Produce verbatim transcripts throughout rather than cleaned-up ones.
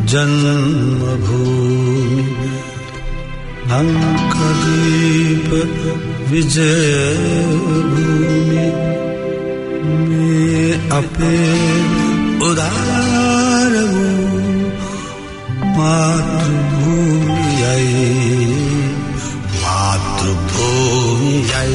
जन्मभूमि अंकदीप विजयभूमि में अपे उदार मातृभूमि आई मातृभूमि आई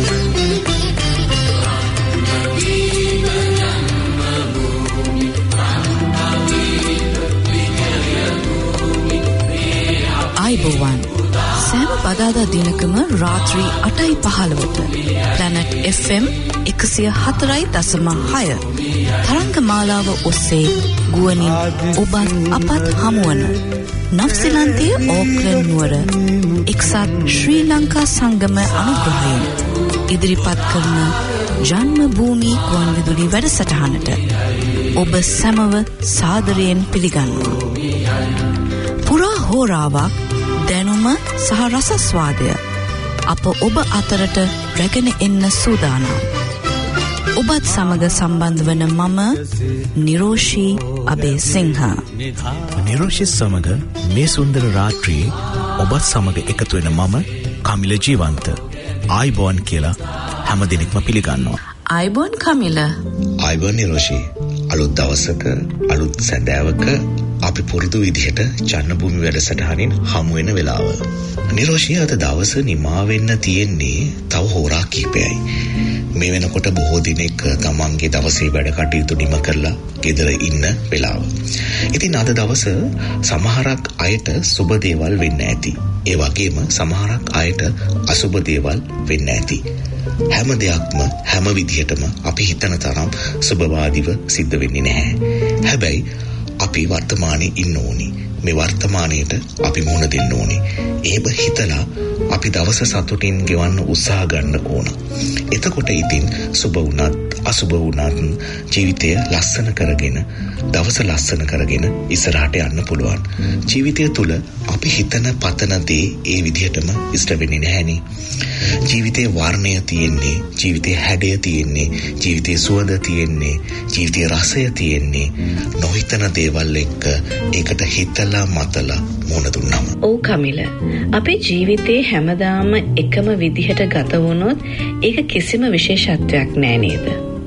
ආයුබෝවන් සෑම බදාදා දිනකම රාත්‍රී අටයි පහළොවට Planet F M එකසිය හතරයි දශම හය තරංග මාලාව ඔස්සේ ගුවනින් ඔබත් අපත් හමුවන නව්සීලන්තයේ ඕක්ලන්ඩ් නුවර එක්සත් ශ්‍රී ලංකා සංගම අනුග්‍රහයෙන් ඉදිරිපත් කරන ජන්ම භූමි ගුවන්විදුලි වැඩසටහනට ඔබ සැමව සාදරයෙන් පිළිගන්නවා. පුරා හෝරාවක් දැනුම සහ රසස්වාදය අප ඔබ අතරට රැගෙන එන්න සූදානම්. ඔබත් සමග සම්බන්ධ වන මම නිරෝෂී අබේසිංහ. නිරෝෂී සමග මේ සුන්දර රාත්‍රියේ ඔබත් සමග එකතු වෙන මම කමිල ජීවන්ත. ආයිබෝන් කියලා හැම දිනෙකම පිළිගන්නවා. ආයිබෝන් කමිල. ආයිබෝන් නිරෝෂී. අලුත් දවසක අලුත් සැඳෑවක අපි පුරුදු විදිහට ජන්මභූමි වැඩසටහනින් හමු වෙන වෙලාව. නිරෝෂී අද දවස නිමා වෙන්න තියෙන්නේ තව හෝරා කිහිපයයි. මේ වෙනකොට බොහෝ දිනෙක තමන්ගේ දවසේ වැඩ කටයුතු නිම කරලා ගෙදර ඉන්න වෙලාව. ඉතින් අද දවස සමහරක් අයට සුබ දේවල් වෙන්න ඇති. ඒ වගේම සමහරක් අයට අසුබ දේවල් වෙන්න ඇති. හැම දෙයක්ම හැම විදිහටම අපි හිතන තරම් සුබවාදීව සිද්ධ වෙන්නේ නැහැ. හැබැයි අපි වර්තමානයේ ඉන්න ඕනි. මේ වර්තමානයේට අපි මුහුණ දෙන්න ඕනි. ඒව හිතලා අපි දවස සතුටින් ගෙවන්න උත්සාහ ගන්න ඕන. එතකොට ඉතින් සුබ වුණත් අසුබ වුණත් ජීවිතය ලස්සන කරගෙන දවස ලස්සන කරගෙන ඉස්සරහට යන්න පුළුවන්. ජීවිතය තුළ අපි හිතන පතන දේ ඒ විදිහටම ඉෂ්ට වෙන්නේ නැහෙනි. ජීවිතේ වර්ණය තියෙන්නේ, ජීවිතේ හැඩය තියෙන්නේ, ජීවිතේ සුවඳ තියෙන්නේ, ජීවිතේ රසය තියෙන්නේ නොහිතන දේවල් එක්ක ඒකට හිතලා මතලා මොන දුන්නම. ඔව් කමිල. අපේ ජීවිතේ හැමදාම එකම විදිහට ගත වුණොත් ඒක කිසිම විශේෂත්වයක් නෑ නේද?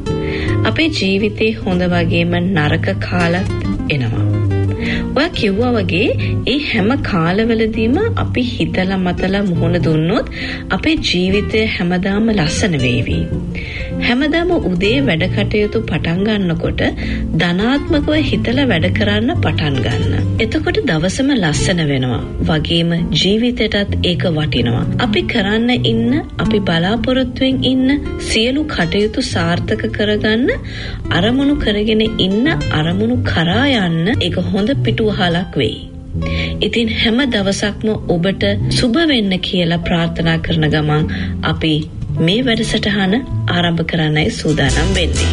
අපේ ජීවිතේ හොඳ වගේම නරක කාලත් එනවා. ඔයා කිව්වා වගේ ඒ හැම කාලවලදීම අපි හිතලා මතලා මුහුණ දුන්නොත් අපේ ජීවිතය හැමදාම ලස්සන වේවි. හැමදාම උදේ වැඩ කටයුතු පටන් ගන්නකොට ධනාත්මකව හිතලා වැඩ කරන්න පටන් ගන්න. එතකොට දවසම ලස්සන වෙනවා. වගේම ජීවිතයටත් ඒක වටිනවා. අපි කරන්න ඉන්න, අපි බලාපොරොත්තුෙන් ඉන්න සියලු කටයුතු සාර්ථක කරගන්න අරමුණු කරගෙන ඉන්න අරමුණු කරා යන්න ඒක හොඳ පිටුවහලක් වෙයි. ඉතින් හැම දවසක්ම ඔබට සුබ වෙන්න කියලා ප්‍රාර්ථනා කරන ගමන් අපි මේ වැඩසටහන ආරම්භ කරන්නයි සූදානම් වෙන්නේ.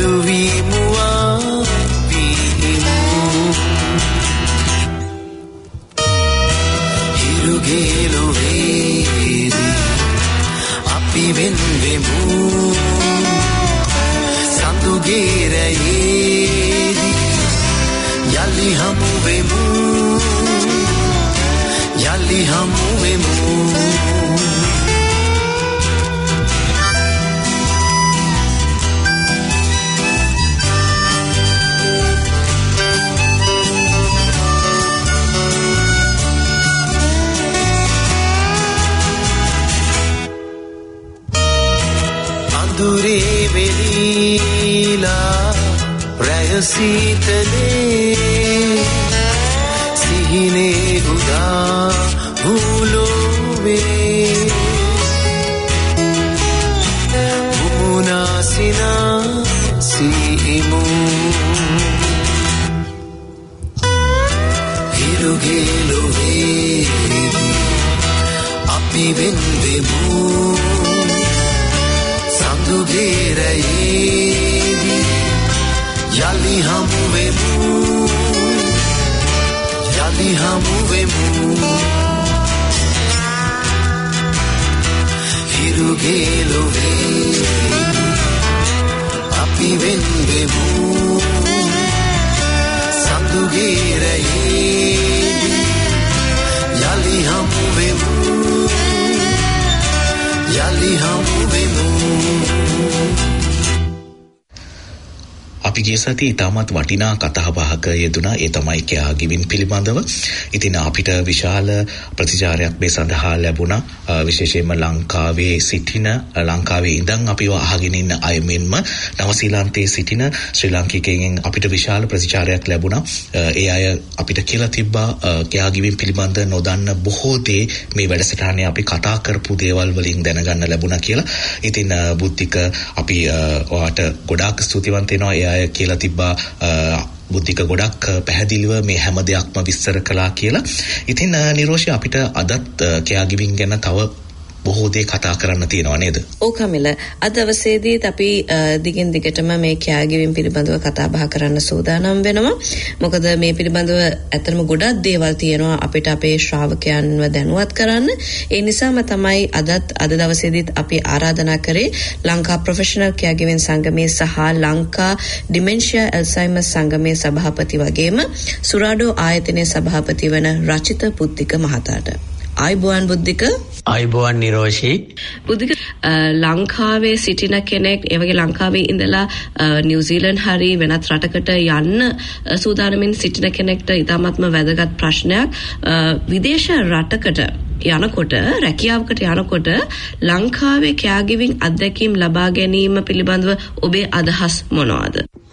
සති ඉතාමත් වටිනා කතා බහක යෙදුණා. ඒ තමයි කෙයාගිවින් පිළිබඳව. ඉතින් අපිට විශාල ප්‍රතිචාරයක් මේ සඳහා ලැබුණා. විශේෂයෙන්ම ලංකාවේ සිටින ලංකාවේ ඉඳන් අපිව අහගෙන ඉන්න අය මෙන්ම නවසීලන්තයේ සිටින ශ්‍රී ලාංකිකයන්ගෙන් අපිට විශාල ප්‍රතිචාරයක් ලැබුණා. ඒ අය අපිට කියලා තිබ්බා කෙයාගිවින් පිළිබඳ නොදන්න බොහෝ දේ මේ වැඩසටහනේ අපි කතා කරපු දේවල් වලින් දැනගන්න ලැබුණා කියලා. ඉතින් බුද්ධික අපි ඔයාට ගොඩාක් ස්තුතිවන්ත වෙනවා. ඒ අය කියලා තිබ්බා බුද්ධික ගොඩක් පැහැදිලිව මේ හැම දෙයක්ම විස්තර කළා කියලා. ඉතින් නිරෝෂි අපිට අදත් කෙයාගිවින් ගැන තව බොහෝ දේ කතා කරන්න තියෙනවා නේද? ඔව් කමිල. අද දවසේදීත් අපි දිගින් දිගටම මේ කෙයාගිවින් පිළිබඳව කතා බහ කරන්න සූදානම් වෙනවා. මොකද මේ පිළිබඳව ඇත්තටම ගොඩක් දේවල් තියෙනවා අපිට අපේ ශ්‍රාවකයන්ව දැනුවත් කරන්න. ඒ නිසාම තමයි අදත් අද දවසේදීත් අපි ආරාධනා කරේ ලංකා ප්‍රොෆෙෂනල් කෙයාගිවින් සංගමයේ සහ ලංකා ඩිමෙන්ෂියා ඇල්සයිමර්ස් සංගමයේ සභාපති වගේම සුරාඩෝ ආයතනයේ සභාපති වන රචිත බුද්ධික මහතාට. ආයුබෝවන් බුද්ධික. ආයුබෝවන් නිරෝෂි. බුද්ධික ලංකාවේ සිටින කෙනෙක් ඒ වගේ ලංකාවේ ඉඳලා නිව්සීලන්ත හරි වෙනත් රටකට යන්න සූදානමින් සිටින කෙනෙක්ට ඉතාමත්ම වැදගත් ප්‍රශ්නයක්. විදේශ රටකට යනකොට රැකියාවකට යනකොට ලංකාවේ කෙයාගිවින් අත්දැකීම් ලබා ගැනීම පිළිබඳව ඔබේ අදහස් මොනවාද?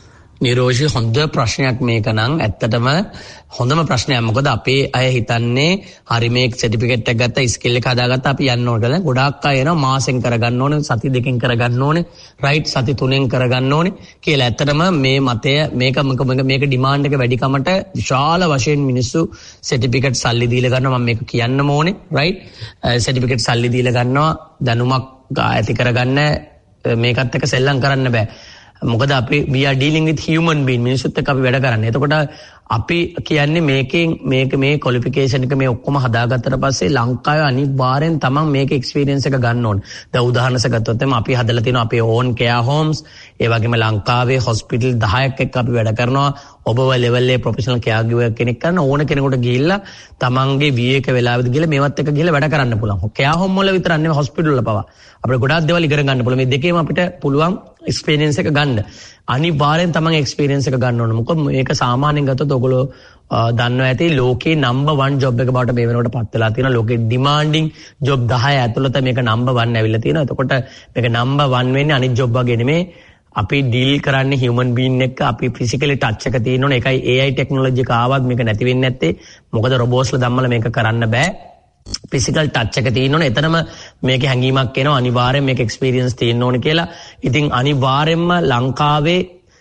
නිරෝෂි හොඳ ප්‍රශ්නයක් මේක නම් ඇත්තටම හොඳම ප්‍රශ්නයක්. මොකද අපේ අය හිතන්නේ හරි මේක සර්ටිෆිකේට් එක ගත්තා ස්කිල් එක හදාගත්තා අපි යන්න ඕන කියලා. ගොඩාක් අය එනවා මාසෙන් කරගන්න ඕනේ, සති දෙකෙන් කරගන්න ඕනේ, රයිට් සති තුනෙන් කරගන්න ඕනේ කියලා. ඇත්තටම මේ මතය මේක මේක ඩිමාන්ඩ් එක වැඩිකමට විශාල වශයෙන් මිනිස්සු සර්ටිෆිකේට් සල්ලි දීලා ගන්නවා. මම මේක කියන්නම ඕනේ රයිට්. සර්ටිෆිකේට් සල්ලි දීලා ගන්නවා දැනුමක් ඇති කරගන්න මේකත් එක්ක සෙල්ලම් කරන්න බෑ. මොකද අපි we are dealing with human being මිනිස්සුත් එක්ක අපි වැඩ කරන්නේ. එතකොට අපි කියන්නේ මේකෙන් මේක මේ ක්වොලිෆිකේෂන් එක මේ ඔක්කොම හදාගත්තට පස්සේ ලංකාවේ අනිවාර්යෙන් තමන් මේක එක්ස්පීරියන්ස් එක ගන්න ඕනේ. දැන් උදාහරණයක් ගත්තොත් එම අපි හදලා තියෙනවා අපේ ඕන් කෙයා හෝම්ස්. ඒ වගේම ලංකාවේ හොස්පිටල් දහයක් එක්ක අපි වැඩ කරනවා. ඔබව ලෙවල් එකේ ප්‍රොෆෙෂනල් කෙයා ගිවර් කෙනෙක් කරන ඕන කෙනෙකුට ගිහිල්ලා තමන්ගේ වී එක වෙලාවෙදි ගිහලා මේවත් එක්ක ගිහලා වැඩ කරන්න පුළුවන්. කෙයා හෝම් වල විතරක් නෙවෙයි හොස්පිටල් වල පවා. අපිට ගොඩාක් දේවල් ඉගෙන ගන්න පුළුවන්. මේ දෙකේම අපිට පුළුවන් එක්ස්පීරියන්ස් එක ගන්න. අනිවාර්යෙන් තමන් එක්ස්පීරියන්ස් එක ගන්න ඕන. මොකද මේක සාමාන්‍යයෙන් ගත්තොත් ඔයගොල්ලෝ දන්නවා ඇති ලෝකේ නම්බර් වන් ජොබ් එක බවට මේ වෙනකොට පත් වෙලා තියෙනවා. ලෝකේ ඩිමාන්ඩින් ජොබ් දහය ඇතුළත මේක නම්බර් වන් ඇවිල්ලා තියෙනවා. එතකොට මේක නම්බර් වන් වෙන්නේ අනිත් ජොබ් වගේ නෙමෙයි. අපි ඩීල් කරන්නේ හියුමන් බීන් එක්ක. අපි ෆිසිකලි ටච් එක තියෙන්න ඕනේ. ඒකයි ඒ ආයි ටෙක්නොලොජි එක ආවත් මේක නැති වෙන්නේ නැත්තේ. මොකද රොබෝට්ස්ලා ධම්මල මේක කරන්න බෑ. ෆිසිකල් ටච් එක තියෙන්න ඕනේ. එතනම මේකේ හැංගීමක් එනවා. අනිවාර්යෙන් මේක එක්ස්පීරියන්ස් තියෙන්න ඕනේ කියලා. ඉතින් අනිවාර්යෙන්ම ලංකාවේ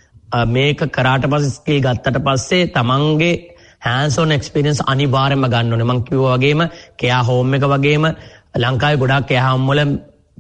මේක කරාට පස්සේ ස්කිල් ගත්තට පස්සේ තමන්ගේ hands on experience අනිවාර්යෙන්ම ගන්න ඕනේ. මම කිව්වා වගේම කෙයා හෝම් එක වගේම ලංකාවේ ගොඩාක් කෙයා හෝම් වල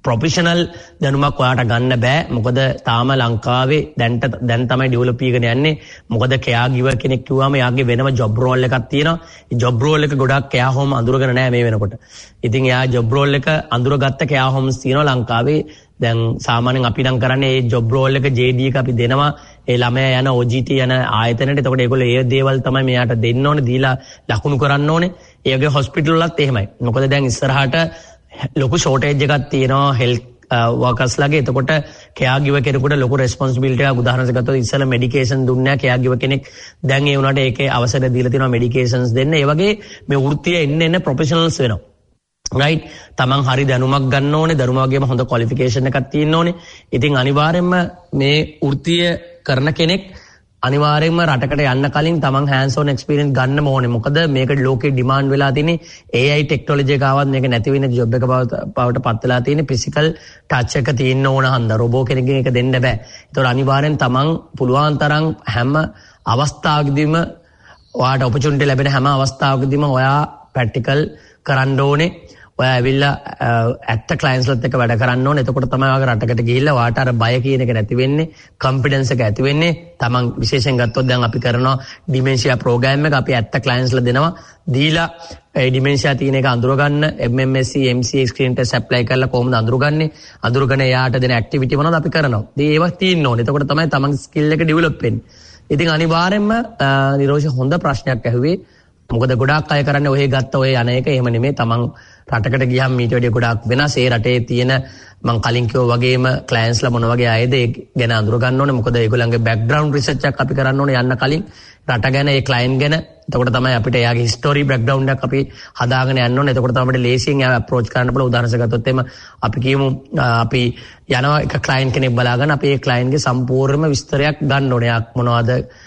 ප්‍රොෆෙෂනල් දැනුමක් ඔයාට ගන්න බෑ. මොකද තාම ලංකාවේ දැන්ට දැන් තමයි ඩෙවලොප් කරගෙන යන්නේ. මොකද කෙයා ගිවර් කෙනෙක් කිව්වම යාගේ වෙනම ජොබ් රෝල් එකක් තියෙනවා. ඒ ජොබ් රෝල් එක ගොඩක් කෙයා හෝම් අඳුරගෙන නැහැ මේ වෙනකොට. ඉතින් එයා ජොබ් රෝල් එක අඳුරගත්ත කෙයා හෝම්ස් තියෙනවා ලංකාවේ. දැන් සාමාන්‍යයෙන් අපි නම් කරන්නේ මේ ජොබ් රෝල් එක ජේ ඩී එක අපි දෙනවා ඒ ළමයා යන ඕ ජී ටී යන ආයතනයට. එතකොට ඒගොල්ලෝ ඒ දේවල් තමයි මෙයාට දෙන්න ඕනේ, දීලා ලකුණු කරන්න ඕනේ. ඒ වගේ හොස්පිටල් වලත් එහෙමයි. මොකද දැන් ඉස්සරහට ලොකු ෂෝටේජ් එකක් තියෙනවා හෙල්ත් වර්කර්ස් ලගේ. එතකොට කෙයා ගිව කෙනෙකුට ලොකු රෙස්පොන්සිබිලිටි එකක්. උදාහරණයක් ගත්තොත් ඉස්සෙල්ලා මෙඩිකේෂන් දුන්නේ නැහැ කෙයා ගිව කෙනෙක්. දැන් ඒ වුණාට ඒකේ අවසර දීලා තියෙනවා මෙඩිකේෂන්ස් දෙන්න. ඒ වගේ මේ වෘත්තිය එන්න එන්න ප්‍රොෆෙෂනල්ස් වෙනවා. රයිට්. තමන් හරි දැනුමක් ගන්න ඕනේ. දැනුම වගේම හොඳ ක්වොලිෆිකේෂන් එකක් තියෙන්න ඕනේ. ඉතින් අනිවාර්යයෙන්ම මේ වෘත්තිය කරන කෙනෙක් අනිවාර්යයෙන්ම රටකට යන්න කලින් තමන් hands on experience ගන්න ඕනේ. මොකද මේක ලෝකේ ඩිමාන්ඩ් වෙලා තියෙන්නේ. ඒ ආයි ටෙක්නොලොජි එක ආවත් මේක නැති වෙන ජොබ් එක බවට පත් වෙලා තියෙන්නේ. ෆිසිකල් ටච් එක තියෙන්න ඕන හන්ද රොබෝ කෙනෙක්ගෙන් ඒක දෙන්න බෑ. ඒතකොට අනිවාර්යෙන් තමන් පුළුවන් තරම් හැම අවස්ථාවකදීම ඔයාට ඔපචුනිටි ලැබෙන හැම අවස්ථාවකදීම ඔයා ප්‍රැක්ටිකල් කරන්න ඕනේ. ඔයා ඇවිල්ලා ඇත්ත ක්ලයන්ට්ස්ලත් එක්ක වැඩ කරන්න ඕනේ. එතකොට තමයි ඔයාගේ රටකට ගිහිල්ලා ඔයාට අර බය කියන එක නැති වෙන්නේ, කොන්ෆිඩන්ස් එක ඇති වෙන්නේ. තමන් විශේෂයෙන් ගත්තොත් දැන් අපි කරනවා ඩිමෙන්ෂියා ප්‍රෝග්‍රෑම් එක. අපි ඇත්ත ක්ලයන්ට්ස්ලා දෙනවා. දීලා ඒ ඩිමෙන්ෂියා තියෙන එක අඳුර ගන්න M M S C M C X screen test apply කරලා කොහොමද අඳුරගන්නේ? අඳුරගෙන එයාට දෙන ඇක්ටිවිටි මොනවද අපි කරනවා. ඉතින් ඒවා තියෙන්න ඕනේ. එතකොට තමයි තමන්ගේ ස්කිල් එක ඩෙවලොප් වෙන්නේ. ඉතින් අනිවාර්යයෙන්ම නිරෝෂ හොඳ ප්‍රශ්නයක් ඇහුවේ. මොකද ගොඩාක් අය කරන්නේ ඔය ගත්ත ඔය යන එක එහෙම නෙමෙයි. තමන් රටකට ගියම් ඊට වැඩිය ගොඩාක් වෙනස්. ඒ රටේ තියෙන මං කලින් කිව්වා වගේම ක්ලයන්ට්ස්ලා මොන වගේ අයද ඒ ගැන අඳුර ගන්න ඕනේ. මොකද ඒගොල්ලන්ගේ බෑග්ග්‍රවුන්ඩ් රිසර්ච් එකක් අපි කරන්න ඕනේ යන්න කලින් රට ගැන, ඒ ක්ලයන්ට් ගැන. එතකොට තමයි අපිට එයාගේ හිස්ටරි බෑග්ග්‍රවුන්ඩ් එකක් අපි හදාගෙන යන්න ඕනේ. එතකොට තමයි අපිට ලේසියෙන් එයාව අප්‍රෝච් කරන්න පුළුවන්. උදාහරණයක් ගත්තොත් එimhe අපි කියමු අපි යනවා එක ක්ලයන්ට් කෙනෙක් බලාගෙන අපි ඒ ක්ලයන්ට්ගේ සම්පූර්ණම විස්තරයක් ගන්න ඕනේ. යා මොනවද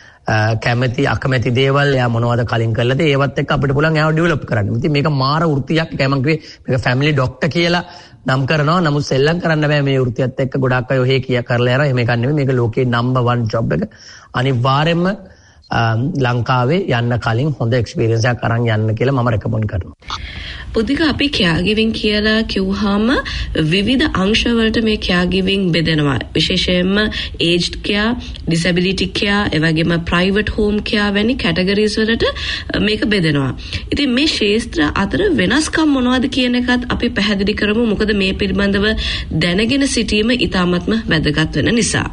කැමැති අකමැති දේවල්, එයා මොනවද කලින් කළාද, ඒවත් එක්ක අපිට පුළුවන් එයාව ඩෙවලොප් කරන්න. ඉතින් මේක මාර වෘත්තියක්. ඒකයි මම කිව්වේ මේක ෆැමිලි ડોක්ටර් කියලා නම් කරනවා. නමුත් සෙල්ලම් කරන්න බෑ මේ වෘත්තියත් එක්ක. ගොඩක් අය ඔහේ කියා කරලා යනවා. එහෙම එකක් නෙමෙයි. මේක ලෝකේ නම්බර් වන් ජොබ් එක. අනිවාර්යයෙන්ම ලංකාවේ යන්න කලින් හොඳ එක්ස්පීරියන්ස් එකක් අරන් යන්න කියලා මම රෙකමන්ඩ් කරනවා. පුදුක අපි කෙයාගිවිං කියලා කිව්වහම විවිධ අංශවලට මේ කෙයාගිවිං බෙදෙනවා. විශේෂයෙන්ම ඒජ්ඩ් කෙයා, ඩිසැබිලිටි කෙයා, එවැගේම ප්‍රයිවට් හෝම් කෙයා වැනි කැටගරිස් වලට මේක බෙදෙනවා. ඉතින් මේ ශාස්ත්‍ර අතර වෙනස්කම් මොනවද කියන එකත් අපි පැහැදිලි කරමු. මොකද මේ පිළිබඳව දැනගෙන සිටීම ඉතාමත්ම වැදගත් වෙන නිසා.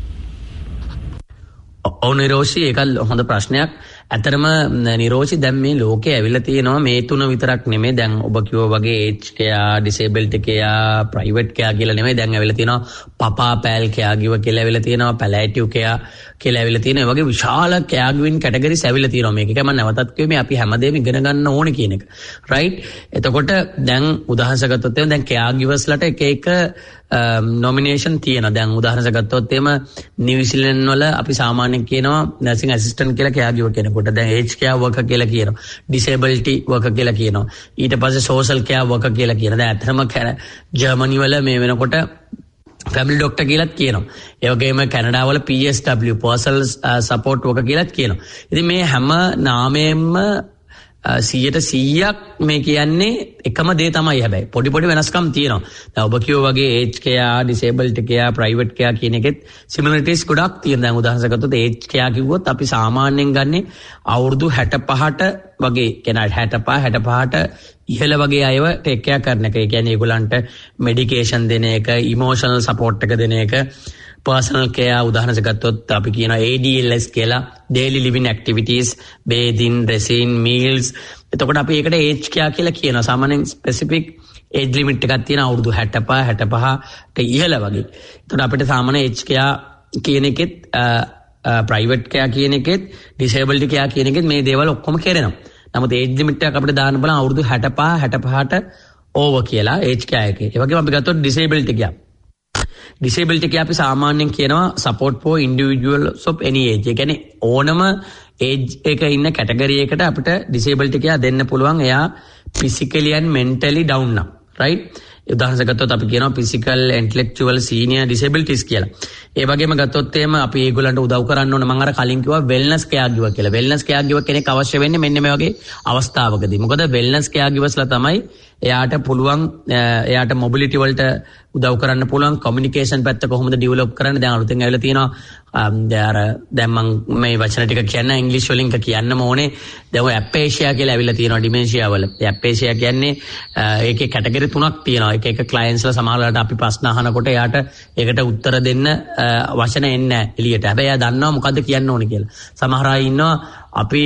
ඔව් නිරෝෂි, ඒක හොඳ ප්‍රශ්නයක්. ඇතරම නිරෝෂි දැන් මේ ලෝකේ ඇවිල්ලා තියෙනවා මේ තුන විතරක් නෙමෙයි. දැන් ඔබ කිව්වා වගේ age care, disabled care, private care කියලා නෙමෙයි. දැන් ඇවිල්ලා තියෙනවා පපා පෑල් කෙයා ගිව කියලා ඇවිල්ලා තියෙනවා, පැලෑටිව් කෙයා කියලා ඇවිල්ලා තියෙනවා. ඒ වගේ විශාල කෙයා ගිවින් කැටගරිස් ඇවිල්ලා තියෙනවා. මේක මම නැවතත් කිව්වේ මේ අපි හැමදේම ඉගෙන ගන්න ඕනේ කියන එක. රයිට්? එතකොට දැන් උදාහරණයක් ගත්තොත් එහෙනම් දැන් කෙයා ගිවර්ස්ලට එක එක නොමිනේෂන් තියෙනවා. දැන් උදාහරණයක් ගත්තොත් එහෙම නිව්සීලන්ත වල අපි සාමාන්‍යයෙන් කියනවා නර්සින් ඇසිස්ටන්ට් කියලා කෙයා ගිව කෙනෙක්. කොට දැන් ඒජ් කෙයා වර්කර් කියලා කියනවා, ඩිසේබිලිටි වර්කර් කියලා කියනවා, ඊට පස්සේ සෝෂල් කෙයා වර්කර් කියලා කියනවා. දැන් අතරම ජර්මනි වල මේ වෙනකොට ෆැමිලි ડોක්ටර් කියලාත් කියනවා. ඒ වගේම කැනඩා වල P S W personal support worker කියලාත් කියනවා. ඉතින් මේ හැම නාමයෙන්ම සියයට සීයක් මේ කියන්නේ එකම දේ තමයි. හැබැයි පොඩි පොඩි වෙනස්කම් තියෙනවා. දැන් ඔබ කියෝ වගේ age care, disabled care, private care කියන එකෙත් සිමිලරිටිස් ගොඩක් තියෙනවා. දැන් උදාහරණයක් ගත්තොත් ඒජ් කෙයා කිව්වොත් අපි සාමාන්‍යයෙන් ගන්නේ අවුරුදු හැටපහට වගේ කෙනා හැටපහ හැටපහට ඉහළ වගේ අයව ටේක් කෙයා කරන එක. ඒ කියන්නේ ඒගොල්ලන්ට මෙඩිකේෂන් දෙන එක, ඉමෝෂනල් සපෝට් එක දෙන එක, පර්සනල් කෙයා උදාහරණයක් ගත්තොත් අපි කියනවා ඒ ඩී එල් එස් කියලා, daily living activities, bathing, dressing, meals. එතකොට අපි ඒකට ඒජ් කෙයා කියලා කියනවා. සාමාන්‍යයෙන් ස්පෙસિෆික් ඒජ් ලිමිට් එකක් තියෙනවා අවුරුදු හැටපහ හැටපහට ඉහළ වගේ. එතකොට අපිට සාමාන්‍ය ඒජ් කෙයා කියන එකෙත් ප්‍රයිවට් කෙයා කියන එකෙත් ඩිසේබල්ඩ් කෙයා කියන එකෙත් මේ දේවල් ඔක්කොම කරනවා. නමුත් ඒජ් ලිමිට් එක අපිට දාන්න බලන අවුරුදු හැටපහ හැටපහට ඕවර් කියලා ඒජ් කෙයා එකේ. ඒ වගේම අපි ගත්තොත් ඩිසේබල්ඩ් කෙයා. ඩිසේබිලිටි එක අපි සාමාන්‍යයෙන් කියනවා support for individuals of any age. ඒ කියන්නේ ඕනම ඒජ් එක ඉන්න කැටගරි එකකට අපිට ඩිසේබිලිටි එක දෙන්න පුළුවන්. එයා physically and mentally down නම්. right? උදාහරණයක් ගත්තොත් අපි කියනවා physical intellectual senior disabilities කියලා. ඒ වගේම ගත්තොත් එහෙම අපි ඒගොල්ලන්ට උදව් කරන්න ඕන. මම අර කලින් කිව්වා wellness caregiver කියලා. wellness caregiver කෙනෙක් අවශ්‍ය වෙන්නේ මෙන්න මේ වගේ අවස්ථාවකදී. මොකද wellness caregiversලා තමයි එයාට පුළුවන් එයාට mobility වලට උදව් කරන්න පුළුවන්, communication පැත්ත කොහොමද develop කරන්න. දැන් අලුතෙන් ඇවිල්ලා තියෙනවා දැන් මම මේ වචන ටික කියන්න ඉංග්‍රීසි වලින් කියන්නම ඕනේ. දැන් ඔය aphasia කියලා ඇවිල්ලා තියෙනවා dementia වල. ඒ aphasia කියන්නේ ඒකේ කැටගරි තුනක් තියෙනවා. එක එක clientsලා සමහරවිට අපි ප්‍රශ්න අහනකොට එයාට ඒකට උත්තර දෙන්න වචන එන්නේ නැහැ එළියට. හැබැයි එයා දන්නවා මොකද්ද කියන්න ඕනේ කියලා. සමහර අය ඉන්නවා අපි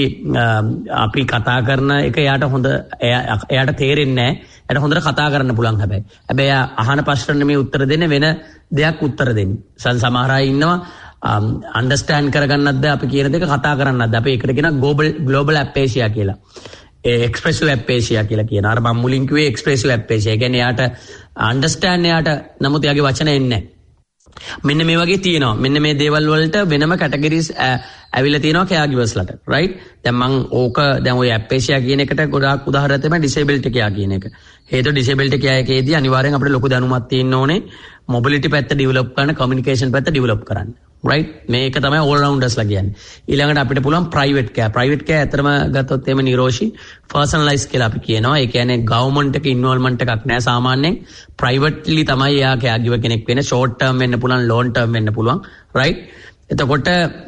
අපි කතා කරන එක එයාට හොඳ එයාට තේරෙන්නේ නැහැ. එයාට හොඳට කතා කරන්න පුළුවන් හැබැයි. හැබැයි එයා අහන ප්‍රශ්න නෙමෙයි උත්තර දෙන්නේ, වෙන දෙයක් උත්තර දෙන්නේ. සමහර අය ඉන්නවා අන්ඩර්ස්ටෑන්ඩ් කරගන්නත් අපි කියන දෙක කතා කරන්නත්. අපි ඒකට කියනවා ග්ලෝබල් ග්ලෝබල් අපේෂියා කියලා. ඒ එක්ස්ප්‍රෙසිව් අපේෂියා කියලා කියනවා. අර මම මුලින් කිව්වේ එක්ස්ප්‍රෙසිව් අපේෂියා. ඒ කියන්නේ එයාට අන්ඩර්ස්ටෑන්ඩ් එයාට නමුත් එයාගේ වචන එන්නේ නැහැ. මෙන්න මේ වගේ තියෙනවා. මෙන්න මේ දේවල් වලට වෙනම කැටගරිස් ඇවිල්ලා තියෙනවා caregivers-ලට. right? දැන් මම ඕක දැන් ඔය අපේෂියා කියන එකට ගොඩාක් උදාහරණ තමයි disability care කියන එක. හේතුව disability care එකේදී අනිවාර්යෙන් අපිට ලොකු දැනුමක් තියෙන්න ඕනේ. mobility පැත්ත develop කරන්න, communication පැත්ත develop කරන්න. right? මේක තමයි all roundersලා කියන්නේ. ඊළඟට අපිට පුළුවන් private care. private care ඇත්තටම ගත්තොත් එimhe නිරෝෂි personalized කියලා අපි කියනවා. ඒ කියන්නේ government එක involvement එකක් නැහැ සාමාන්‍යයෙන්. privately තමයි එයා caregiver කෙනෙක් වෙන්නේ. short term වෙන්න පුළුවන්, long term වෙන්න පුළුවන්. right? එතකොට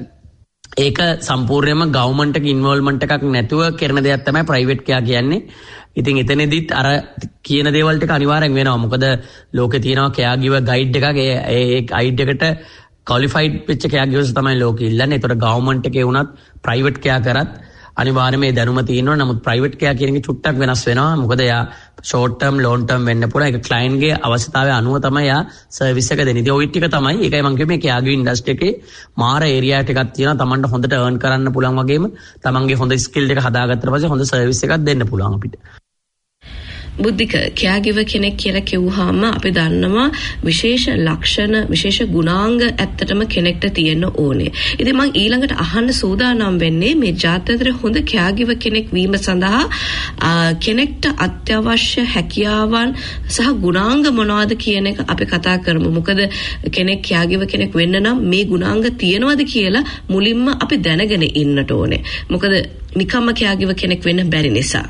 ඒක සම්පූර්ණයෙන්ම government එක involvement එකක් නැතුව කරන දෙයක් තමයි private care කියන්නේ. ඉතින් එතනදිත් අර කියන දේවල් ටික අනිවාර්යෙන් වෙනවා. මොකද ලෝකේ තියෙනවා caregiver guide එකක්. ඒ ඒ guide එකට qualified වෙච්ච caregivers තමයි ලෝකෙ ඉල්ලන්නේ. ඒතර government එකේ වුණත් private care කරත් අනිවාර්යයෙන්ම මේ දැනුම තියෙනවා. නමුත් private care කියන එක චුට්ටක් වෙනස් වෙනවා. මොකද එයා short term long term වෙන්න පුළුවන්. ඒක client ගේ අවශ්‍යතාවය අනුව තමයි එයා service එක දෙන්නේ. ඉතින් ওই ටික තමයි. ඒකයි මම කිව්වේ caregiver industry එකේ මාර area ටිකක් තියෙනවා. Tamanට හොඳට earn කරන්න පුළුවන් වගේම තමන්ගේ හොඳ skill එක හදාගත්තට පස්සේ හොඳ service එකක් දෙන්න පුළුවන් අපිට. බුද්ධික caregiver කෙනෙක් කියලා කිව්වහම අපි දන්නවා විශේෂ ලක්ෂණ විශේෂ ගුණාංග ඇත්තටම කෙනෙක්ට තියෙන්න ඕනේ. ඉතින් මම ඊළඟට අහන්න සූදානම් වෙන්නේ මේ ජාත්‍යන්තර හොඳ caregiver කෙනෙක් වීම සඳහා කෙනෙක්ට අත්‍යවශ්‍ය හැකියාවන් සහ ගුණාංග මොනවද කියන එක අපි කතා කරමු. මොකද කෙනෙක් caregiver කෙනෙක් වෙන්න නම් මේ ගුණාංග තියෙනවද කියලා මුලින්ම අපි දැනගෙන ඉන්නට ඕනේ. මොකද නිකම්ම caregiver කෙනෙක් වෙන්න බැරි නිසා.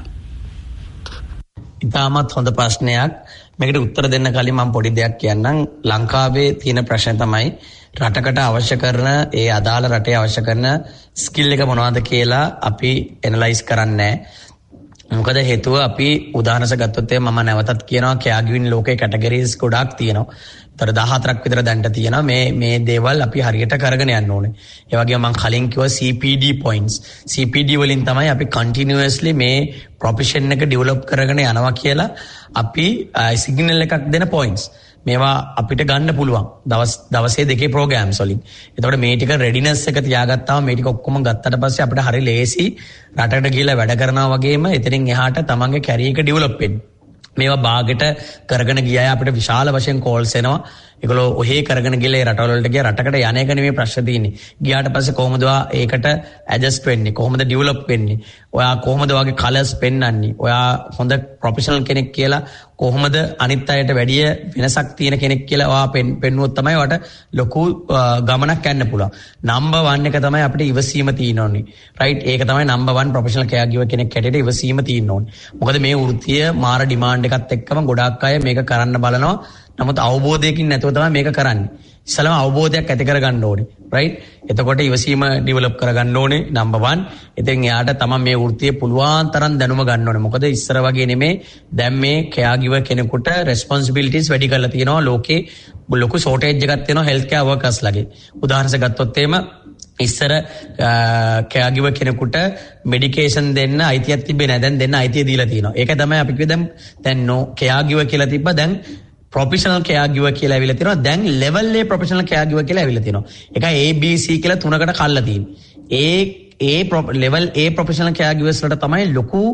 ඉතාමත් හොඳ ප්‍රශ්නයක්. මේකට උත්තර දෙන්න කලින් මම පොඩි දෙයක් කියන්නම්. ලංකාවේ තියෙන ප්‍රශ්න තමයි රටකට අවශ්‍ය කරන ඒ අදාළ රටේ අවශ්‍ය කරන ස්කිල් එක මොනවද කියලා අපි ඇනලයිස් කරන්නේ නැහැ. මොකද හේතුව අපි උදාහරණයක් ගත්තොත් මම නැවතත් කියනවා caregiving ලෝකේ කැටගරිස් ගොඩාක් තියෙනවා. ඒතර දහහතරක් විතර දැන්ට තියෙනවා. මේ මේ දේවල් අපි හරියට කරගෙන යන්න ඕනේ. ඒ වගේම මම කලින් කිව්වා C P D points. C P D වලින් තමයි අපි continuously මේ profession එක develop කරගෙන යනවා කියලා අපි signal එකක් දෙන points. මේවා අපිට ගන්න පුළුවන් දවස් දවසේ දෙකේ programs වලින්. එතකොට මේ ටික readiness එක තියාගත්තාම මේ ටික ඔක්කොම ගත්තට පස්සේ අපිට හරි ලේසි රටකට ගිහලා වැඩ කරනවා වගේම එතනින් එහාට තමන්ගේ career එක develop වෙන්න. මේවා බාගෙට කරගෙන ගියා අපිට විශාල වශයෙන් calls එනවා. ඒගොල්ලෝ ඔහේ කරගෙන ගිහලා රටවල වලට ගියා. රටකට යන එක නෙමෙයි ප්‍රශ්න තියෙන්නේ. ගියාට පස්සේ කොහොමද ඒකට adjust වෙන්නේ? කොහොමද develop වෙන්නේ? ඔයා කොහොමද වගේ colors පෙන්වන්නේ? ඔයා හොඳ professional කෙනෙක් කියලා කොහොමද අනිත් අයට වැඩිය වෙනසක් තියෙන කෙනෙක් කියලා ඔයා පෙන්වුවොත් තමයි ඔයාට ලොකු ගමනක් යන්න පුළුවන්. number one එක තමයි අපිට ඉවසීම තියෙන්න ඕනේ. right? ඒක තමයි number one professional caregiver කෙනෙක් හැටියට ඉවසීම තියෙන්න ඕනේ. මොකද මේ වෘත්තිය මාර demand එකත් එක්කම ගොඩාක් අය මේක කරන්න බලනවා. නමුත් අවබෝධයකින් නැතුව තමයි මේක කරන්නේ. ඉස්සලම අවබෝධයක් ඇති කරගන්න ඕනේ. right? එතකොට ඉවසීම develop කරගන්න ඕනේ number one. ඉතින් එයාට තමයි මේ වෘත්තිය පුළුවන් තරම් දැනුම ගන්න ඕනේ. මොකද ඉස්සර වගේ නෙමේ දැන් මේ caregiver කෙනෙකුට responsibilities වැඩි කරලා තියෙනවා. ලෝකේ ලොකු shortage එකක් තියෙනවා health care workers ලගේ. උදාහරණයක් ගත්තොත් එහෙම ඉස්සර caregiver කෙනෙකුට medication දෙන්න අයිතියක් තිබ්බේ නැහැ. දැන් දෙන්න අයිතිය දීලා තියෙනවා. ඒක තමයි අපි කිව්වේ දැන් දැන් no caregiver කියලා තිබ්බා. දැන් professional caregiver කියලා ඇවිල්ලා තියෙනවා. දැන් level A professional caregiver කියලා ඇවිල්ලා තියෙනවා. ඒකයි A B C කියලා තුනකට කල්ලා තියෙන්නේ. ඒ ඒ level A professional caregivers වලට තමයි ලොකු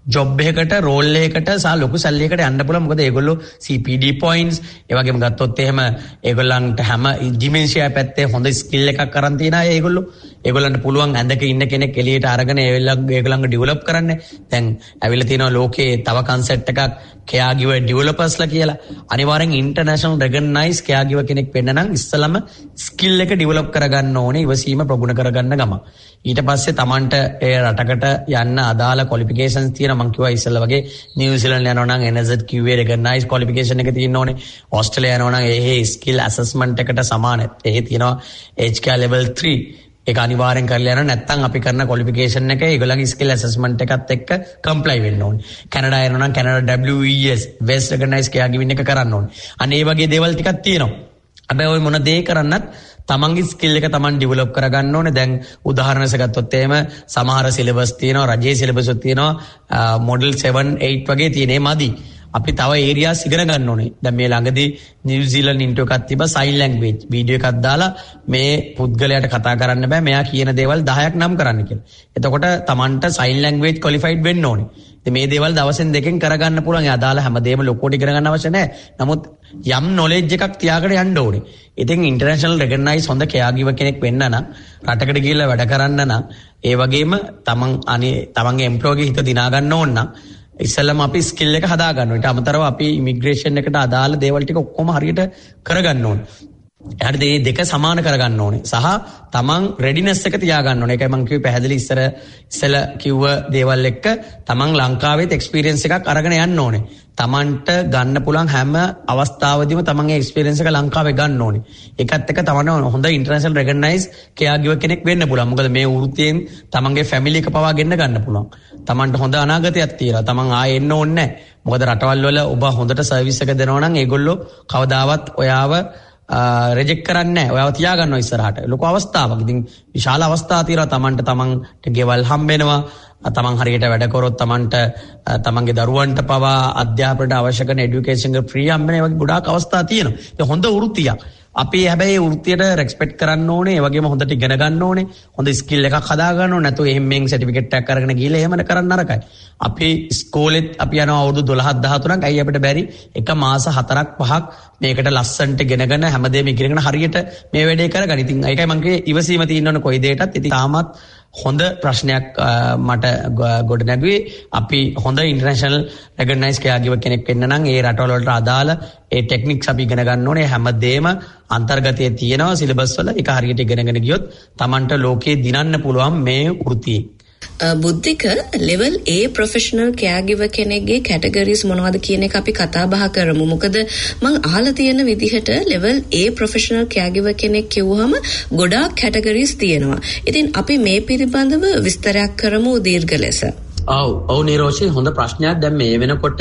ජොබ් එකකට රෝල් එකකට සහ ලොකු සැලරියකට යන්න පුළුවන්. මොකද ඒගොල්ලෝ C P D points ඒ වගේම ගත්තොත් එහෙම ඒගොල්ලන්ට හැම ඩිමෙන්ෂියා පැත්තේ හොඳ ස්කිල් එකක් අරන් තියන අය ඒගොල්ලෝ. ඒගොල්ලන්ට පුළුවන් ඇඳක ඉන්න කෙනෙක් එළියට අරගෙන ඒගොල්ලන්ගේ ඩෙවලොප් කරන්න. දැන් ඇවිල්ලා තියෙනවා ලෝකේ තව කන්සෙප්ට් එකක් caregiver developersලා කියලා. අනිවාර්යෙන් international recognized caregiver කෙනෙක් වෙන්න නම් ඉස්සලම ස්කිල් එක ඩෙවලොප් කරගන්න ඕනේ, ඉවසීම ප්‍රගුණ කරගන්න ගම. ඊට පස්සේ Tamanට ඒ රටකට යන්න අදාළ qualifications තියෙන මං කිව්වා ඉස්සෙල්ලා වගේ නිව්සීලන්ත යනවා නම් N S Z Q A recognized qualification එක තියෙන්න ඕනේ. ඕස්ට්‍රේලියා යනවා නම් ඒ skill assessment එකට සමාන. ඒ තියෙනවා H C A level three. ඒක අනිවාර්යෙන් කරලා යනවා. නැත්නම් අපි කරන qualification එක ඒගොල්ලන්ගේ skill assessment එකත් එක්ක comply වෙන්න ඕනේ. කැනඩා යනවා නම් Canada W E S West recognized caregiving එක කරන්න ඕනේ. අන්න ඒ වගේ දේවල් ටිකක් තියෙනවා. හැබැයි ඔය මොන දේ කරන්නත් තමන්ගේ ස්කිල් එක තමන් ඩෙවලොප් කරගන්න ඕනේ. දැන් උදාහරණයක් ගත්තොත් එහෙම සමහර සිලබස් තියෙනවා, රජයේ සිලබස් උත් තියෙනවා, මොඩල් seven eight වගේ තියෙනේ මදි. අපි තව ඒරියාස් ඉගෙන ගන්න ඕනේ. දැන් මේ ළඟදී නිව්සීලන්ත ඉන්ට්‍රෝ එකක් තිබ්බා සයින් ලැන්ග්වේජ් වීඩියෝ එකක් දාලා මේ පුද්ගලයාට කතා කරන්න බෑ, මෙයා කියන දේවල් දහයක් නම් කරන්න කියලා. එතකොට තමන්ට සයින් ලැන්ග්වේජ් ක්වොලිෆයිඩ් වෙන්න ඕනේ. ඉතින් මේ දේවල් දවසෙන් දෙකෙන් කරගන්න පුළුවන්. ඒ අදාළ හැමදේම ලොකෝට ඉගෙන ගන්න අවශ්‍ය නැහැ. නමුත් යම් නොලෙජ් එකක් තියාගෙන යන්න ඕනේ. ඉතින් ඉන්ටර්නැෂනල් රෙකග්නයිස් හොඳ කෙයාගිව කෙනෙක් වෙන්න නම්, රටකට ගිහිල්ලා වැඩ කරන්න නම්, ඒ වගේම තමන් අනේ තමන්ගේ එම්ප්ලොයිගේ හිත දිනා ගන්න ඕන නම් ඉස්සෙල්ලාම අපි ස්කිල් එක හදා ගන්න ඕනේ. ඊට අමතරව අපි ඉමිග්‍රේෂන් එකට අදාළ දේවල් ටික ඔක්කොම හරියට කරගන්න ඕනේ. එයාට මේ දෙක සමාන කරගන්න ඕනේ. සහ තමන් රෙඩිනස් එක තියාගන්න ඕනේ. ඒකයි මම කිව්වේ පැහැදිලි ඉස්සර ඉස්සෙල්ලා කිව්ව දේවල් එක්ක තමන් ලංකාවේත් එක්ස්පීරියන්ස් එකක් අරගෙන යන්න ඕනේ. තමන්ට ගන්න පුළුවන් හැම අවස්ථාවදීම තමන්ගේ එක්ස්පීරියන්ස් එක ලංකාවේ ගන්න ඕනේ. ඒකත් එක්ක තමන්ට හොඳ ඉන්ටර්නැෂනල් රෙකග්නයිස් කෙයාගිවර් කෙනෙක් වෙන්න පුළුවන්. මොකද මේ වෘත්තියෙන් තමන්ගේ ෆැමිලි එක පවා ගෙන්න ගන්න පුළුවන්. තමන්ට හොඳ අනාගතයක් තියෙනවා. තමන් ආයෙ එන්න ඕනේ නැහැ. මොකද රටවල් වල ඔබ හොඳට සර්විස් එක දෙනවා නම් ඒගොල්ලෝ කවදාවත් ඔයාව රෙජෙක්ට් කරන්නේ නැහැ. ඔයාව තියාගන්නවා ඉස්සරහට. ලොකු අවස්ථාවක්. ඉතින් විශාල අවස්ථා තියෙනවා. තමන්ට තමන්ට ගෙවල් හම්බෙනවා. තමන් හරියට වැඩ කරොත් තමන්ට තමන්ගේ දරුවන්ට පවා අධ්‍යාපනයට අවශ්‍ය කරන এডুকেෂන් එක ෆ්‍රී හම්බෙන ඒ වගේ ගොඩාක් අවස්ථා තියෙනවා. ඒක හොඳ වෘත්තියක්. අපි හැබැයි ඒ වෘත්තියට රෙස්පෙක්ට් කරන්න ඕනේ. ඒ වගේම හොඳට ඉගෙන ගන්න ඕනේ. හොඳ ස්කිල් එකක් හදා ගන්න ඕනේ. නැතු එහෙම මෙන් සර්ටිෆිකේට් එකක් අරගෙන ගිහලා එහෙම කරන්න නරකයි. අපි ඉස්කෝලෙත් අපි යනවා අවුරුදු දොළහ දහතුනක්. අයි අපිට බැරි එක මාස හතරක් පහක් මේකට ලස්සන්ට ගෙනගෙන හැමදේම ඉගෙනගෙන හරියට මේ වැඩේ කරගන්න. ඉතින් ඒකයි මම කිව්වේ ඉවසීම තියෙන්න ඕනේ කොයි දෙයකටත්. ඉතින් තාමත් හොඳ ප්‍රශ්නයක් මට ගොඩ නැගුවේ. අපි හොඳ ඉන්ටර්නැෂනල් රෙකග්නයිස් කෙයාගිවර් කෙනෙක් වෙන්න නම් ඒ රටවල වලට අදාළ ඒ ටෙක්නික්ස් අපි ඉගෙන ගන්න ඕනේ. හැමදේම අන්තර්ගතයේ තියෙනවා සිලබස් වල. ඒක හරියට ඉගෙනගෙන ගියොත් Tamanට ලෝකේ දිනන්න පුළුවන් මේ වෘත්තියේ. බුද්ධික level A professional caregiver කෙනෙක්ගේ categories මොනවද කියන එක අපි කතා බහ කරමු. මොකද මම අහලා තියෙන විදිහට level A professional caregiver කෙනෙක් කිව්වහම ගොඩාක් categories තියෙනවා. ඉතින් අපි මේ පිළිබඳව විස්තරයක් කරමු දීර්ඝ ලෙස. ඔව් ඔව් නිරෝෂි හොඳ ප්‍රශ්නයක්. දැන් මේ වෙනකොට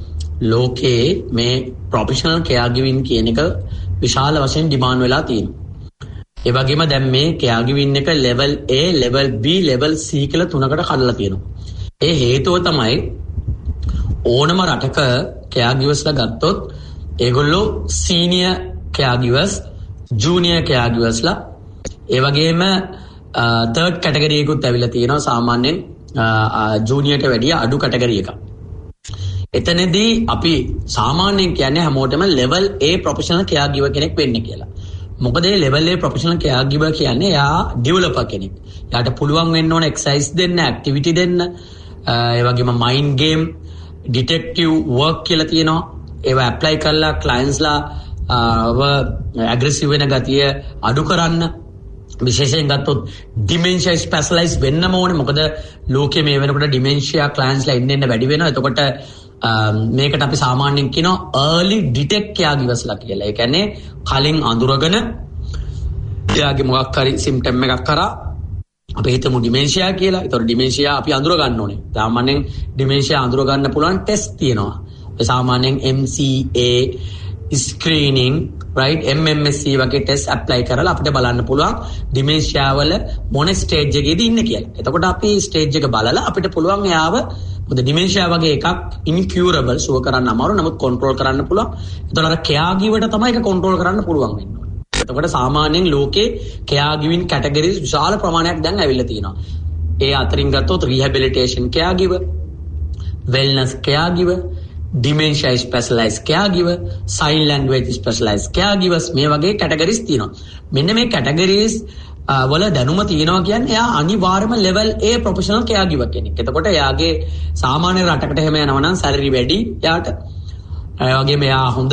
ලෝකේ මේ professional caregiving කියන එක විශාල වශයෙන් ඩිමාන්ඩ් වෙලා තියෙනවා. ඒ වගේම දැන් මේ කෙයාගිවින් එක level A, level B, level C කියලා තුනකට කඩලා තියෙනවා. ඒ හේතුව තමයි ඕනම රටක කෙයාගිවර්ස්ලා ගත්තොත් ඒගොල්ලෝ senior caregivers, junior caregiversලා ඒ වගේම third category එකකුත් ඇවිල්ලා තියෙනවා. සාමාන්‍යයෙන් juniorට වැඩිය අඩු category එකක්. එතනදී අපි සාමාන්‍යයෙන් කියන්නේ හැමෝටම level A professional caregiver කෙනෙක් වෙන්න කියලා. මොකද මේ level A professional caregiver කියන්නේ යා developer කෙනෙක්. යාට පුළුවන් වෙන්න ඕන exercise දෙන්න, activity දෙන්න, ඒ වගේම mind game, detective work කියලා තියෙනවා. ඒවා apply කරලා clientsලා aggressive වෙන ගතිය අඩු කරන්න. විශේෂයෙන් ගත්තොත් dementia specialize වෙන්නම ඕනේ. මොකද ලෝකයේ මේ වෙනකොට dementia clientsලා ඉන්න ඉන්න වැඩි වෙනවා. එතකොට මේකට අපි සාමාන්‍යයෙන් කියනවා early detect caregivers කියලා. ඒ කියන්නේ කලින් අඳුරගෙන එයාගේ මොකක් හරි symptom එකක් කරා අපි හිතමු dementia කියලා. ඒතකොට dementia අපි අඳුර ගන්න ඕනේ. සාමාන්‍යයෙන් dementia අඳුර ගන්න පුළුවන් ටෙස්ට් තියෙනවා. ඒ සාමාන්‍යයෙන් M C A screening, right, M M S C වගේ ටෙස්ට් apply කරලා අපිට බලන්න පුළුවන් dementia වල මොන stage එකේද ඉන්නේ කියලා. එතකොට අපි stage එක බලලා අපිට පුළුවන් එයාව මොකද dementia වගේ එකක් incurable, සුව කරන්න අමාරු, නමුත් control කරන්න පුළුවන්. ඒතකොට අර caregiverට තමයි ඒක control කරන්න පුළුවන් වෙන්නේ. එතකොට සාමාන්‍යයෙන් ලෝකේ caregiving categories විශාල ප්‍රමාණයක් දැන් ඇවිල්ලා තියෙනවා. ඒ අතරින් ගත්තොත් rehabilitation caregiver, wellness caregiver, dementia specialized caregiver, sign language specialized caregivers මේ වගේ categories තියෙනවා. මෙන්න මේ categories වල දැනුම තියෙනවා කියන්නේ එයා අනිවාර්යයෙන්ම level A professional caregiver කෙනෙක්. එතකොට එයාගේ සාමාන්‍ය රටකට එහෙම යනවා නම් salary වැඩි එයාට. ඒ වගේම එයා හොඳ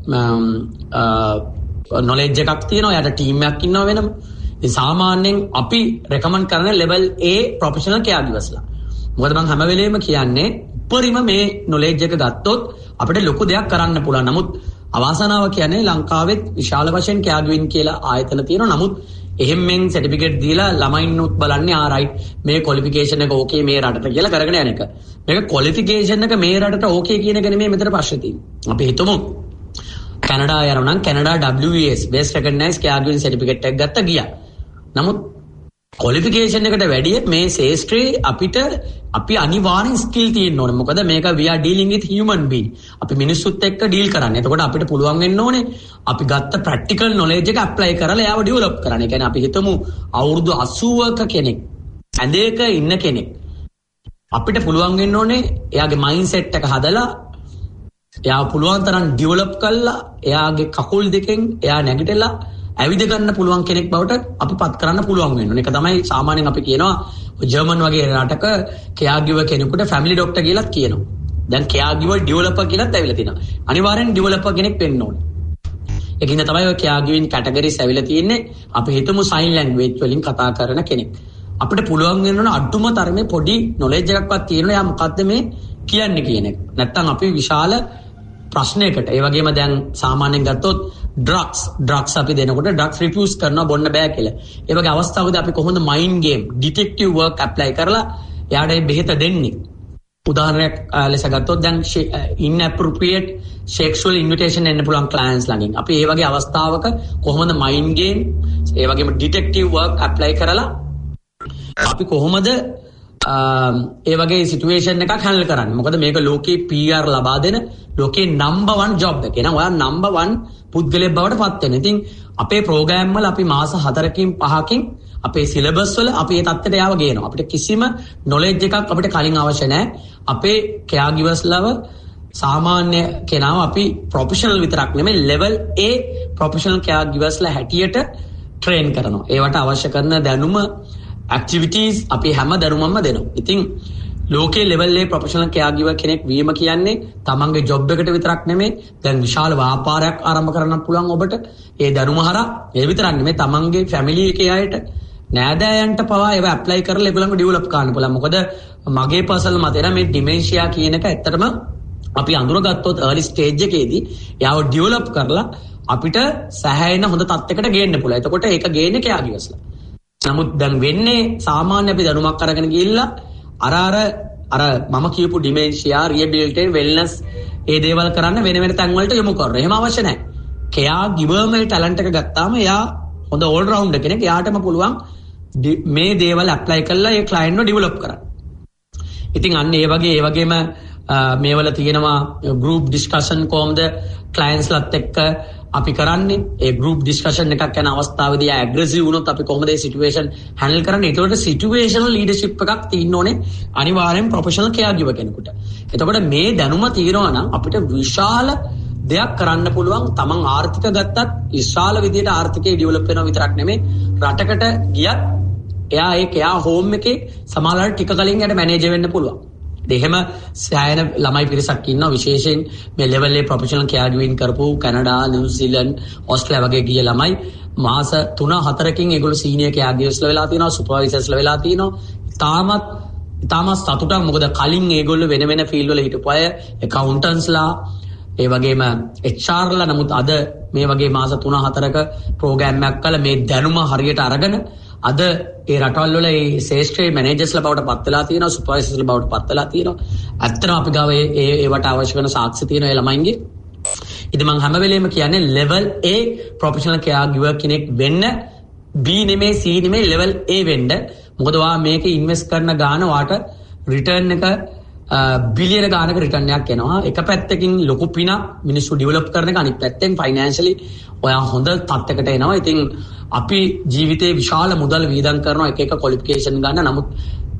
knowledge එකක් තියෙනවා. එයාට team එකක් ඉන්නවා වෙනම. ඉතින් සාමාන්‍යයෙන් අපි recommend කරන level A professional caregivers ලා. මොකද මම හැම වෙලේම කියන්නේ උපරිම මේ knowledge එක ගත්තොත් අපිට ලොකු දෙයක් කරන්න පුළුවන්. නමුත් අවාසනාව කියන්නේ ලංකාවෙත් විශාල වශයෙන් caregiving කියලා ආයතන තියෙනවා. නමුත් එහෙම මෙන් සර්ටිෆිකේට් දීලා ළමයින්නුත් බලන්නේ ආ රයිට් මේ ක්වොලිෆිකේෂන් එක ඕකේ මේ රටට කියලා කරගෙන යන එක. මේක ක්වොලිෆිකේෂන් එක මේ රටට ඕකේ කියන එක නෙමෙයි මෙතන ප්‍රශ්නේ තියෙන්නේ. අපි හිතමු කැනඩා යනවා නම් Canada W E S Best Recognized Caregiving Certificate එකක් ගත්ත ගියා. නමුත් ක්වොලිෆිකේෂන් එකට වැඩිය මේ ශාස්ත්‍රයේ අපිට අපි අනිවාර්යෙන් ස්කිල් තියෙන්න ඕනේ. මොකද මේක we are dealing with human being. අපි මිනිස්සුත් එක්ක ඩීල් කරන්නේ. එතකොට අපිට පුළුවන් වෙන්න ඕනේ අපි ගත්ත ප්‍රැක්ටිකල් knowledge එක ඇප්ලයි කරලා එයාව ඩෙවලොප් කරන්න. ඒ කියන්නේ අපි හිතමු අවුරුදු අසූවක කෙනෙක් ඇඳේක ඉන්න කෙනෙක්. අපිට පුළුවන් වෙන්න ඕනේ එයාගේ මයින්ඩ්සෙට් එක හදලා එයාව පුළුවන් තරම් ඩෙවලොප් කරලා එයාගේ කකුල් දෙකෙන් එයා නැගිටලා ඇවිද ගන්න පුළුවන් කෙනෙක් බවට අපි පත් කරන්න පුළුවන් වෙනවා. ඒක තමයි සාමාන්‍යයෙන් අපි කියනවා ජර්මන් වගේ රටක කෙයාගිවර් කෙනෙකුට ෆැමිලි ડોක්ටර් කියලාත් කියනවා. දැන් කෙයාගිවර් ඩෙවලොපර් කියලාත් ඇවිල්ලා තිනවා. අනිවාර්යෙන් ඩෙවලොපර් කෙනෙක් වෙන්න ඕනේ. ඒකින්ද තමයි ඔය කෙයාගිවින් කැටගරිස් ඇවිල්ලා තියෙන්නේ. අපි හිතමු සයින් ලැන්ග්වේජ් වලින් කතා කරන කෙනෙක්. අපිට පුළුවන් වෙන්න ඕන අඩුම තරමේ පොඩි නොලෙජ් එකක්වත් තියෙනවා. යා මොකද්ද මේ කියන්නේ කියන එක. නැත්තම් අපි විශාල ප්‍රශ්නයකට. ඒ වගේම දැන් සාමාන්‍යයෙන් ගත්තොත් ඩ්‍රග්ස් ඩ්‍රග්ස් අපි දෙනකොට ඩ්‍රග්ස් රිෆියුස් කරනවා බොන්න බෑ කියලා. ඒ වගේ අවස්ථාවකදී අපි කොහොමද mind game detective work apply කරලා එයාට බෙහෙත දෙන්නේ. උදාහරණයක් ලෙස ගත්තොත් දැන් inappropriate sexual invitation එන්න පුළුවන් clients ළඟින්. අපි ඒ වගේ අවස්ථාවක කොහොමද මයින්ඩ් ගේම් ඒ වගේම ඩිටෙක්ටිව් වර්ක් ඇප්ලයි කරලා අපි කොහොමද ඒ වගේ සිටුේෂන් එකක් හැන්ඩල් කරන්නේ. මොකද මේක ලෝකේ P R ලබා දෙන ලෝකේ නම්බර් වන් ජොබ් එක. එහෙනම් ඔයා නම්බර් වන් පුද්ගලයෙක් බවට පත් වෙන. ඉතින් අපේ ප්‍රෝග්‍රෑම් වල අපි මාස හතරකින් පහකින් අපේ සිලබස් වල අපි මේ தත්තට යාව ගේනවා. අපිට කිසිම නොලෙජ් එකක් අපිට කලින් අවශ්‍ය නැහැ. අපේ කෙයාගිවර්ස් ලව සාමාන්‍ය කෙනාව අපි ප්‍රොෆෙෂනල් විතරක් නෙමෙයි level A ප්‍රොෆෙෂනල් කෙයාගිවර්ස්ලා හැටියට ට්‍රේන් කරනවා. ඒවට අවශ්‍ය කරන දැනුම activities අපි හැම දැනුමක්ම දෙනවා. ඉතින් ලෝකේ level A professional caregiver කෙනෙක් වීම කියන්නේ තමන්ගේ job එකට විතරක් නෙමෙයි දැන් විශාල ව්‍යාපාරයක් ආරම්භ කරන්න පුළුවන් ඔබට. ඒ දැනුම හරහා ඒ විතරක් නෙමෙයි තමන්ගේ family එකේ අයට නෑදෑයන්ට පවා ඒව apply කරලා ඒගොල්ලන්ව develop කරන්න පුළුවන්. මොකද මගේ personal මතය නම් මේ dementia කියන එක ඇත්තටම අපි අඳුරගත්තොත් early stage එකේදී යාව develop කරලා අපිට සෑහෙන හොඳ තත්යකට ගේන්න පුළුවන්. එතකොට ඒක ගේන්නේ caregiversලා. නමුත් දැන් වෙන්නේ සාමාන්‍ය අපි දැනුමක් අරගෙන ගිහිල්ලා අර අර අර මම කියපු ඩිමෙන්ෂියා රිහෙබිලිටේෂන් වෙල්නස් ඒ දේවල් කරන්න වෙන වෙන තැන් වලට යොමු කරනවා. එහෙම අවශ්‍ය නැහැ. කෙයා ගිවර් මේ ටැලන්ට් එක ගත්තාම එයා හොඳ ඕල් රවුන්ඩර් කෙනෙක්. එයාටම පුළුවන් මේ දේවල් ඇප්ලයි කරලා ඒ ක්ලයන්ට්ව ඩෙවලොප් කරන්න. ඉතින් අන්න ඒ වගේ ඒ වගේම මේවල තියෙනවා group discussion කොහොමද clients ලත් එක්ක අපි කරන්නේ ඒ group discussion එකක් යන අවස්ථාවේදී ආ aggressive වුණොත් අපි කොහොමද ඒ situation handle කරන්නේ. ඒකට situational leadership එකක් තියෙන්න ඕනේ අනිවාර්යෙන් professional caregiver කෙනෙකුට. එතකොට මේ දැනුම තියෙනවා නම් අපිට විශාල දෙයක් කරන්න පුළුවන්. තමන් ආර්ථික ගත්තත් විශාල විදියට ආර්ථිකය ඩෙවලොප් වෙනවා විතරක් නෙමෙයි රටකට ගියත් එයා ඒක එයා හෝම් එකේ සමාජාලාට ටික කලින් යට මැනේජර් වෙන්න පුළුවන්. දෙහෙම සෑයන ළමයි පිරිසක් ඉන්නවා විශේෂයෙන් මේ level A professional caregiving කරපු කැනඩා, නිව්සීලන්ත, ඕස්ට්‍රේලියා වගේ ගිය ළමයි මාස තුන හතරකින් ඒගොල්ලෝ senior caregiversලා වෙලා තියෙනවා, supervisorsලා වෙලා තියෙනවා. තාමත් තාමත් සතුටක්. මොකද කලින් ඒගොල්ලෝ වෙන වෙන field වල හිටපු අය accountantsලා ඒ වගේම H R ලා. නමුත් අද මේ වගේ මාස තුන හතරක ප්‍රෝග්‍රෑම් එකක් කළා මේ දැනුම හරියට අරගෙන අද ඒ රටවල් වල ඒ ශේෂ්ත්‍රයේ මැනේජර්ස්ලා බවට පත් වෙලා තියෙනවා, සුපර්වයිසර්ස්ලා බවට පත් වෙලා තියෙනවා. ඇත්තටම අපි ගාව ඒ ඒවට අවශ්‍ය කරන සාක්ෂි තියෙනවා ඒ ළමයින්ගේ. ඉතින් මම හැම වෙලේම කියන්නේ level A professional caregiver කෙනෙක් වෙන්න B නෙමෙයි C නෙමෙයි level A වෙන්න. මොකද ඔයා මේකේ ඉන්වෙස්ට් කරන ගාන වාට රිටර්න් එක බිලියන ගානක රිටර්න් එකක් එනවා. එක පැත්තකින් ලොකු පිනක් මිනිස්සු ඩෙවලොප් කරන එක, අනිත් පැත්තෙන් ෆයිනෑන්ෂලි ඔයා හොඳ තත්යකට එනවා. ඉතින් අපි ජීවිතේ විශාල මුදල් වියදම් කරනවා එක එක ක්වොලිෆිකේෂන් ගන්න. නමුත්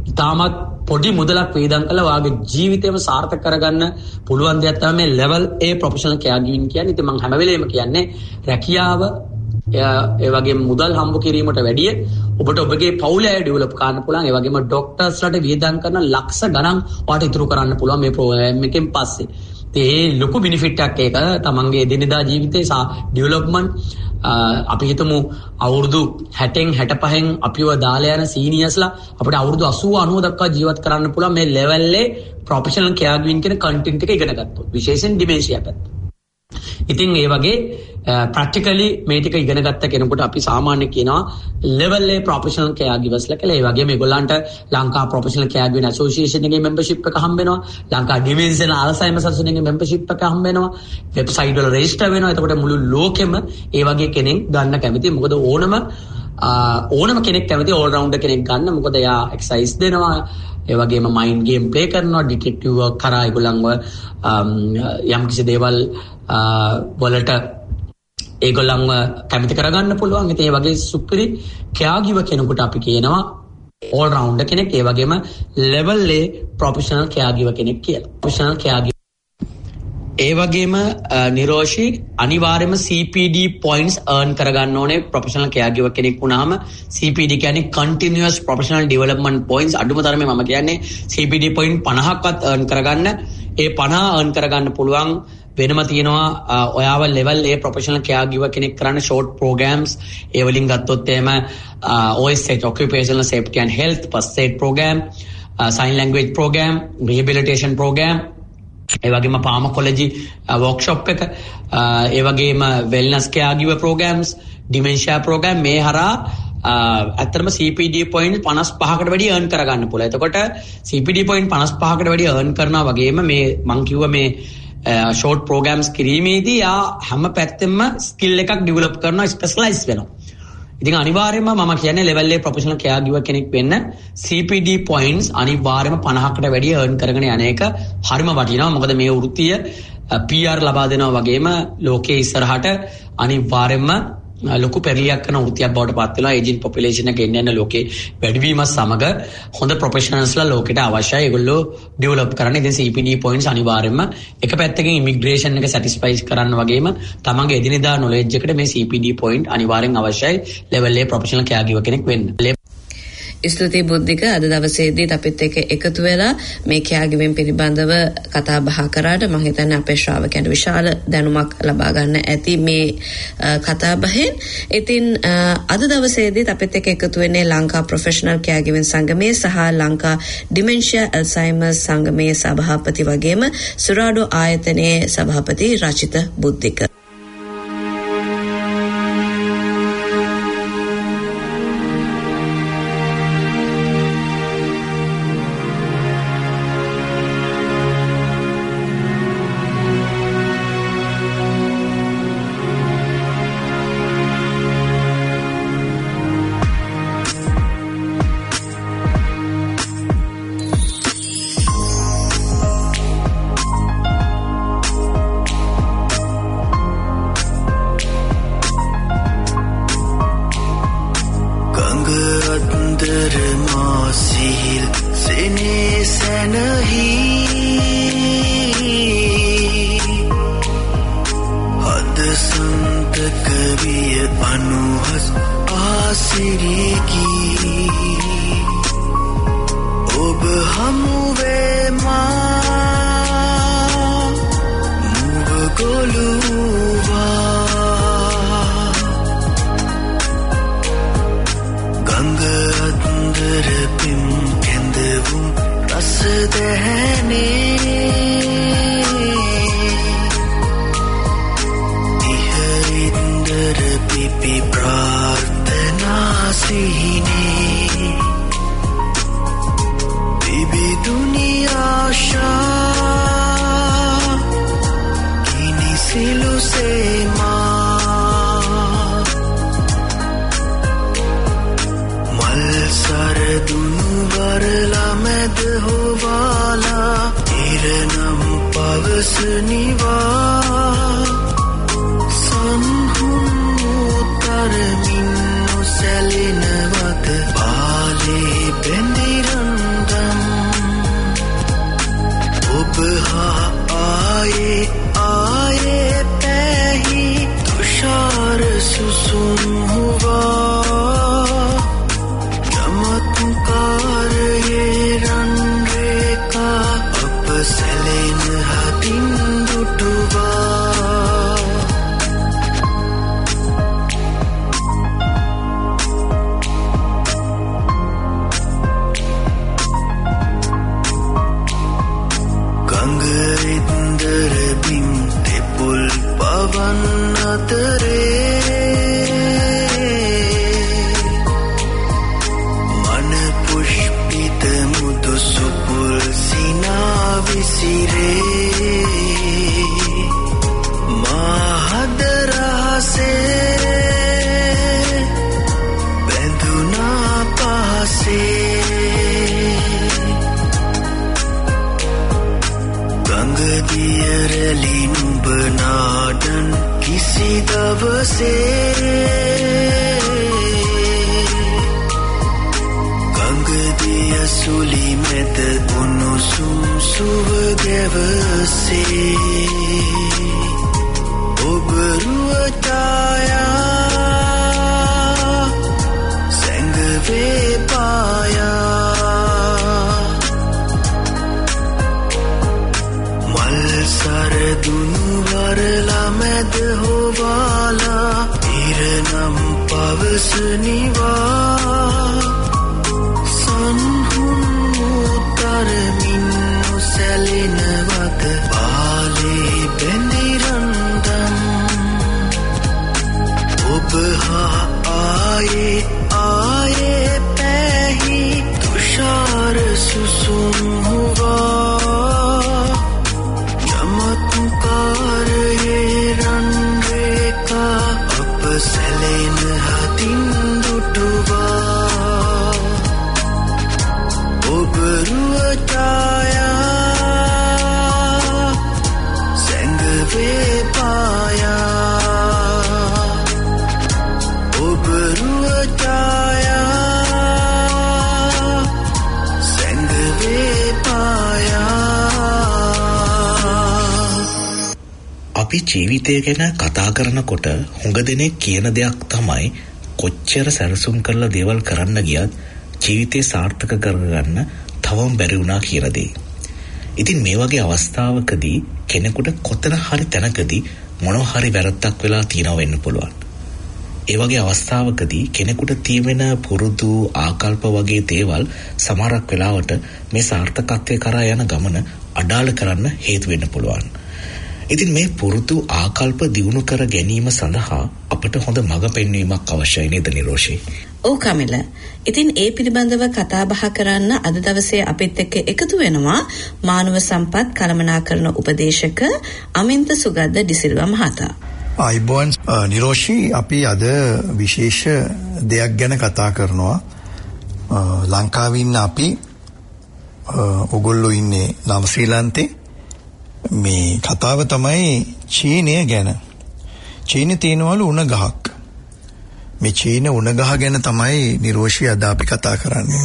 ඉතාමත් පොඩි මුදලක් වේදම් කළා වාගේ ජීවිතේම සාර්ථක කරගන්න පුළුවන් දෙයක් තමයි මේ level A professional caregiving කියන්නේ. ඉතින් මම හැම වෙලේම කියන්නේ රැකියාව ඒ වගේම මුදල් හම්බ කිරීමට වැඩිය ඔබට ඔබගේ පවුලේ අය ඩෙවලොප් කරන්න පුළුවන්. ඒ වගේම ડોක්ටර්ස්ලාට වේදම් කරන ලක්ෂ ගණන් වාට ඉතුරු කරන්න පුළුවන් මේ ප්‍රෝග්‍රෑම් එකෙන් පස්සේ. ඒ ලොකු බෙනිෆිට් එකක් ඒක තමන්ගේ එදිනෙදා ජීවිතේ ඩෙවලොප්මන්ට් අපි හිතමු අවුරුදු හැටෙන් හැටපහෙන් අපිව දාලා යන සීනියර්ස්ලා අපිට අවුරුදු අසූව අනූව දක්වා ජීවත් කරන්න පුළුවන් මේ ලෙවල් එකේ ප්‍රොෆෙෂනල් කෙයාර්ගිවින් කියන කන්ටෙන්ට් එක ඉගෙන ගත්තොත් විශේෂයෙන් ඩිමෙන්ෂියා පැත්ත. ඉතින් ඒ වගේ ප්‍රැක්ටිකලි මේ ටික ඉගෙන ගත්ත කෙනෙකුට අපි සාමාන්‍ය කියනවා level A professional caregivers ලා කියලා. ඒ වගේ මේගොල්ලන්ට ලංකා professional caregiving association එකේ membership එක හම්බ වෙනවා. Lanka dementia and alzheimer's association එකේ membership එක හම්බ වෙනවා. වෙබ්සයිට් වල register වෙනවා. එතකොට මුළු ලෝකෙම ඒ වගේ කෙනෙක් ගන්න කැමති. මොකද ඕනම ඕනම කෙනෙක් කැමති all rounder කෙනෙක් ගන්න. මොකද එයා exercise දෙනවා. ඒ වගේම මයින්ඩ් ගේම් ප්ලේ කරනවා. ඩිටෙක්ටිව් වර්ක් කරා ඒගොල්ලන්ව යම් කිසි දේවල් වලට ඒගොල්ලන්ව කැමති කරගන්න පුළුවන්. ඉතින් ඒ වගේ සුපිරි කෙයාගිවර් කෙනෙකුට අපි කියනවා all rounder කෙනෙක්. ඒ වගේම level A professional caregiver කෙනෙක් කියලා. professional caregiver. ඒ වගේම නිරෝෂි අනිවාර්යයෙන්ම C P D points earn කරගන්න ඕනේ professional caregiver කෙනෙක් වුණාම. C P D කියන්නේ continuous professional development points. අඩුම තරමේ මම කියන්නේ C P D point පනහක්වත් earn කරගන්න. ඒ පනහ earn කරගන්න පුළුවන් වෙනම තියෙනවා ඔයාව level A professional caregiver කෙනෙක් කරන්න short programs. ඒ වලින් ගත්තොත් එහෙම O S H occupational safety and health first aid program, sign language program, rehabilitation program, ඒ වගේම pharmacology workshop එක, ඒ වගේම wellness caregiver programs, dementia program මේ හරහා අතරම C P D point පනස් පහකට වැඩි earn කරගන්න පුළුවන්. එතකොට C P D point පනස් පහකට වැඩි earn කරනවා වගේම මේ මං කිව්ව මේ short programs කිරීමේදී යා හැම පැත්තෙම skill එකක් develop කරනවා, specialize වෙනවා. ඉතින් අනිවාර්යයෙන්ම මම කියන්නේ level A professional caregiver කෙනෙක් වෙන්න C P D points අනිවාර්යයෙන්ම පනහකට වැඩි earn කරගෙන යන එක හරිම වටිනවා. මොකද මේ වෘත්තිය P R ලබා දෙනවා වගේම ලෝකයේ ඉස්සරහට අනිවාර්යයෙන්ම ලොකු පෙරලියක් කරන වෘත්තියක් බවට පත් වෙනවා. ඒජින් පොපියුලේෂන් එක එන්න යන ලෝකේ වැඩිවීමත් සමග හොඳ ප්‍රොෆෙෂනල්ස්ලා ලෝකෙට අවශ්‍යයි. ඒගොල්ලෝ ඩෙවලොප් කරන්න. ඉතින් C P D points අනිවාර්යයෙන්ම එක පැත්තකින් ඉමිග්‍රේෂන් එක සැටිස්ෆයි කරන්න වගේම තමන්ගේ එදිනෙදා නොලෙජ් එකට මේ C P D point අනිවාර්යෙන් අවශ්‍යයි level A professional caregiver කෙනෙක් වෙන්න. ස්තුතියි බුද්ධික. අද දවසේදීත් අපිත් එක්ක එකතු වෙලා මේ caregiving පිළිබඳව කතා බහ කරාට මම හිතන්නේ අපේ ශ්‍රාවකයන්ට විශාල දැනුමක් ලබා ගන්න ඇති මේ කතා බහෙන්. ඉතින් අද දවසේදීත් අපිත් එක්ක එකතු වෙන්නේ ලංකා professional caregiving සංගමයේ සහ ලංකා dementia alzheimer's සංගමයේ සභාපති වගේම සුරාඩෝ ආයතනයේ සභාපති රචිත බුද්ධික. Sally never the Bali Bendiran हाँ आए आए पहली तुषार सुसुम हुआ चमत्कार ये रन रेखा अब सेलेन हाथिन दुटुवा पवन अतरे मन पुष्पित मुदु सुपुल सीना विसिरे महदरा से बेंदुना पासे गंग दियरली बनाडन किसी दवसे गंग दिय सुली में दोनों सुम सुव देवसे उबरुआ चाया संग वे पाया सरदुनु वरला मैद होवाला इरनम पवसनिवा संहुन उतर मिन्नु सेलिनवत बाले बेनिरंदम उब हा आए आए पहली तुषार सुसुम हुआ चमत्कार ये रन रेखा अब सेलेन हाथिन दुटुवा उबरुआ चाया संग वे पाया उबरुआ चाया संग वे पाया අපි ජීවිතය ගැන කතා කරනකොට හුඟ දෙනෙක් කියන දෙයක් තමයි කොච්චර සැලසුම් කරලා දේවල් කරන්න ගියත් ජීවිතේ සාර්ථක කරගන්න තවම බැරි වුණා කියලා දේ. ඉතින් මේ වගේ අවස්ථාවකදී කෙනෙකුට කොතන හරි තැනකදී මොනවා හරි වැරද්දක් වෙලා තියෙනවා වෙන්න පුළුවන්. ඒ වගේ අවස්ථාවකදී කෙනෙකුට තියෙන පුරුදු ආකල්ප වගේ දේවල් සමහරක් වෙලාවට මේ සාර්ථකත්වයේ කරා යන ගමන අඩාල කරන්න හේතු වෙන්න පුළුවන්. ඉතින් මේ පුරුදු ආකල්ප දියුණු කර ගැනීම සඳහා අපට හොඳ මඟ පෙන්වීමක් අවශ්‍යයි නේද නිරෝෂි? ඔව් කමිල. ඉතින් ඒ පිළිබඳව කතා බහ කරන්න අද දවසේ අපිත් එක්ක එකතු වෙනවා මානව සම්පත් කළමනාකරන උපදේශක අමින්ත සුගද්ද ඩිසිල්වා මහතා. ආයිබෝන් නිරෝෂි, අපි අද විශේෂ දෙයක් ගැන කතා කරනවා. ලංකාවේ ඉන්න අපි ඔගොල්ලෝ ඉන්නේ නව ශ්‍රී ලංකාවේ. මේ කතාව තමයි චීනය ගැන. චීනයේ තියෙනවලු උණ ගහක්. මේ චීන උණ ගහ ගැන තමයි නිරෝෂි අද අපි කතා කරන්නේ.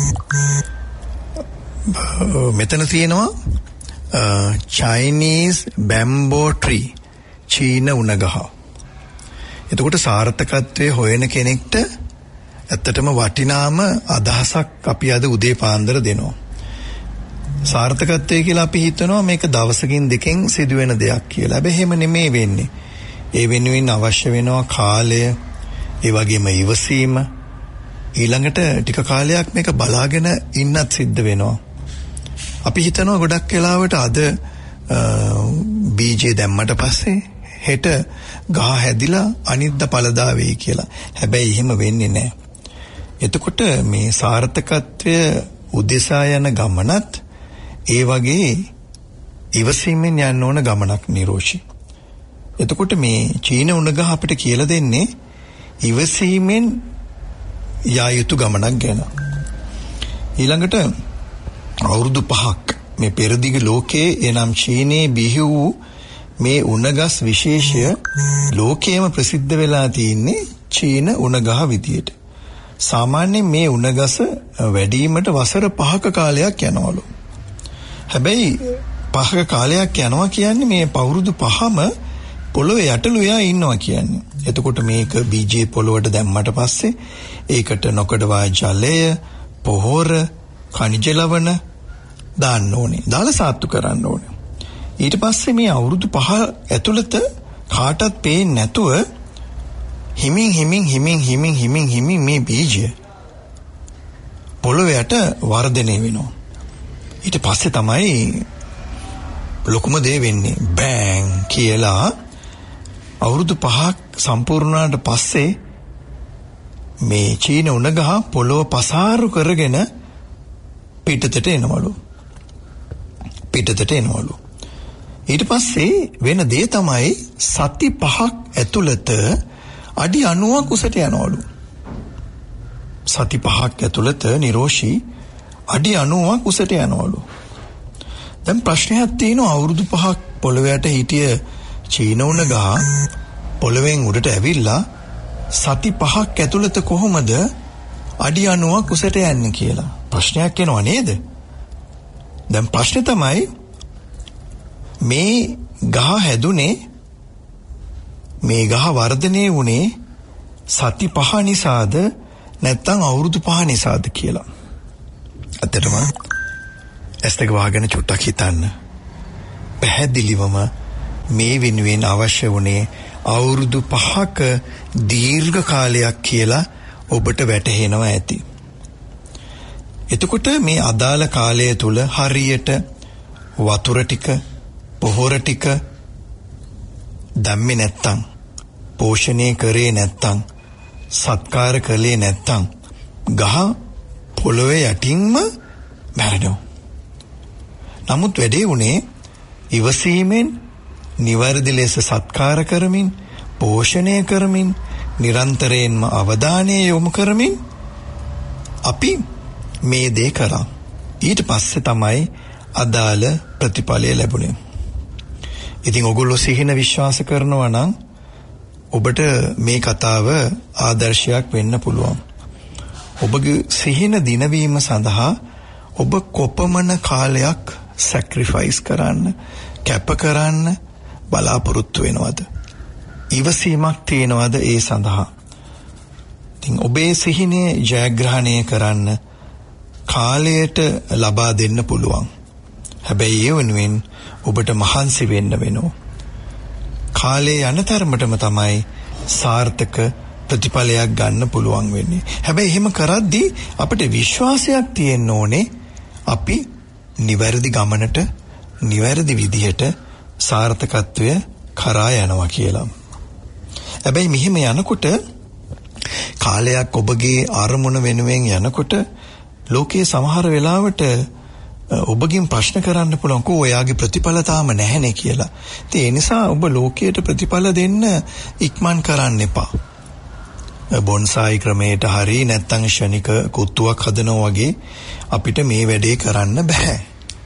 මෙතන තියෙනවා Chinese bamboo tree, චීන උණ ගහ. එතකොට සාර්ථකත්වයේ හොයන කෙනෙක්ට ඇත්තටම වටිනාම අදහසක් අපි අද උදේ පාන්දර දෙනවා. සාර්ථකත්වය කියලා අපි හිතනවා මේක දවසකින් දෙකෙන් සිදුවෙන දෙයක් කියලා. හැබැයි එහෙම නෙමෙයි වෙන්නේ. ඒ වෙනුවෙන් අවශ්‍ය වෙනවා කාලය, ඒ වගේම ඉවසීම, ඊළඟට ටික කාලයක් මේක බලාගෙන ඉන්නත් සිද්ධ වෙනවා. අපි හිතනවා ගොඩක් වෙලාවට අද බීජේ දැම්මට පස්සේ හෙට ගහ හැදිලා අනිද්දා පළදා වෙයි කියලා. හැබැයි එහෙම වෙන්නේ නැහැ. එතකොට මේ සාර්ථකත්වය උදෙසා යන ගමනත් ඒ වගේ ඉවසීමෙන් යන්න ඕන ගමනක් නිරෝෂි. එතකොට මේ චීන උණගහ අපිට කියලා දෙන්නේ ඉවසීමෙන් යා යුතු ගමනක් ගැන. ඊළඟට අවුරුදු පහක් මේ පෙරදිග ලෝකයේ එනම් චීනයේ බිහි වූ මේ උණගස් විශේෂය ලෝකයේම ප්‍රසිද්ධ වෙලා තියෙන්නේ චීන උණගහ විදියට. සාමාන්‍යයෙන් මේ උණගස වැඩිවීමට වසර පහක කාලයක් යනවලු. හැබැයි පහක කාලයක් යනවා කියන්නේ මේ අවුරුදු පහම පොළොවේ යටලු එයා ඉන්නවා කියන්නේ. එතකොට මේක බීජේ පොළොවට දැම්මට පස්සේ ඒකට නොකඩවා ජලය, පොහොර, khනිජ ලවණ දාන්න ඕනේ. දාලා සාත්තු කරන්න ඕනේ. ඊට පස්සේ මේ අවුරුදු පහ ඇතුළත කාටවත් පේන්නේ නැතුව හිමින් හිමින් හිමින් හිමින් හිමින් හිමින් මේ බීජය පොළොවට වර්ධනය වෙනවා. ඊට පස්සේ තමයි ලොකුම දේ වෙන්නේ. බෑන් කියලා අවුරුදු පහක් සම්පූර්ණ වුණාට පස්සේ මේ චීන උණගහ පොළොව පසාරු කරගෙන පිටතට එනවලු. පිටතට එනවලු. ඊට පස්සේ වෙන දේ තමයි සති පහක් ඇතුළත අඩි අනූවක් උසට යනවලු. සති පහක් ඇතුළත නිරෝෂී අඩි අනූවක් උසට යනවලු. දැන් ප්‍රශ්නයක් තියෙනවා අවුරුදු පහක් පොළොවට හිටිය චීන උණගහ පොළොවෙන් උඩට ඇවිල්ලා සති පහක් ඇතුළත කොහොමද අඩි අනූවක් උසට යන්නේ කියලා ප්‍රශ්නයක් එනවා නේද? දැන් ප්‍රශ්නේ තමයි මේ ගහ හැදුනේ මේ ගහ වර්ධනය වුණේ සති පහ නිසාද නැත්නම් අවුරුදු පහ නිසාද කියලා. ඇත්තටම ඇස් දෙක වහගෙන චුට්ටක් හිතන්න. පැහැදිලිවම මේ වෙනුවෙන් අවශ්‍ය වුණේ අවුරුදු පහක දීර්ඝ කාලයක් කියලා ඔබට වැටහෙනවා ඇති. එතකොට මේ අදාළ කාලය තුල හරියට වතුර ටික, පොහොර ටික දැම්මේ නැත්තම්, පෝෂණය කරේ නැත්තම්, සත්කාර කළේ නැත්තම් ගහ පොළොවේ යටින්ම මැරෙනවා. නමුත් වැඩේ උනේ ඉවසීමෙන්, නිවැරදි ලෙස සත්කාර කරමින්, පෝෂණය කරමින්, නිරන්තරයෙන්ම අවධානය යොමු කරමින් අපි මේ දේ කරා. ඊට පස්සේ තමයි අදාළ ප්‍රතිඵලය ලැබුණේ. ඉතින් ඔගොල්ලෝ සිහින විශ්වාස කරනවා නම් ඔබට මේ කතාව ආදර්ශයක් වෙන්න පුළුවන්. ඔබගේ සිහින දිනවීම සඳහා ඔබ කොපමණ කාලයක් සැක්‍රිෆයිස් කරන්න, කැප කරන්න බලාපොරොත්තු වෙනවද? ඉවසීමක් තියනවද ඒ සඳහා? ඉතින් ඔබේ සිහිනේ ජයග්‍රහණය කරන්න කාලයට ලබා දෙන්න පුළුවන්. හැබැයි ඒ වෙනුවෙන් ඔබට මහන්සි වෙන්න වෙනවා. කාලේ යන තරමටම තමයි සාර්ථක ප්‍රතිඵලයක් ගන්න පුළුවන් වෙන්නේ. හැබැයි එහෙම කරද්දී අපිට විශ්වාසයක් තියෙන්න ඕනේ අපි නිවැරදි ගමනට, නිවැරදි විදිහට සාර්ථකත්වය කරා යනවා කියලා. හැබැයි මෙහෙම යනකොට කාලයක් ඔබගේ අරමුණ වෙනුවෙන් යනකොට ලෝකයේ සමහර වෙලාවට ඔබගෙන් ප්‍රශ්න කරන්න පුළුවන් කෝ ඔයාගේ ප්‍රතිඵල තාම නැහැනේ කියලා. ඒ නිසා ඔබ ලෝකයට ප්‍රතිඵල දෙන්න ඉක්මන් කරන්න එපා. බොන්සායි ක්‍රමයට හරි නැත්නම් ශනික කුත්තුවක් හදනවා වගේ අපිට මේ වැඩේ කරන්න බෑ.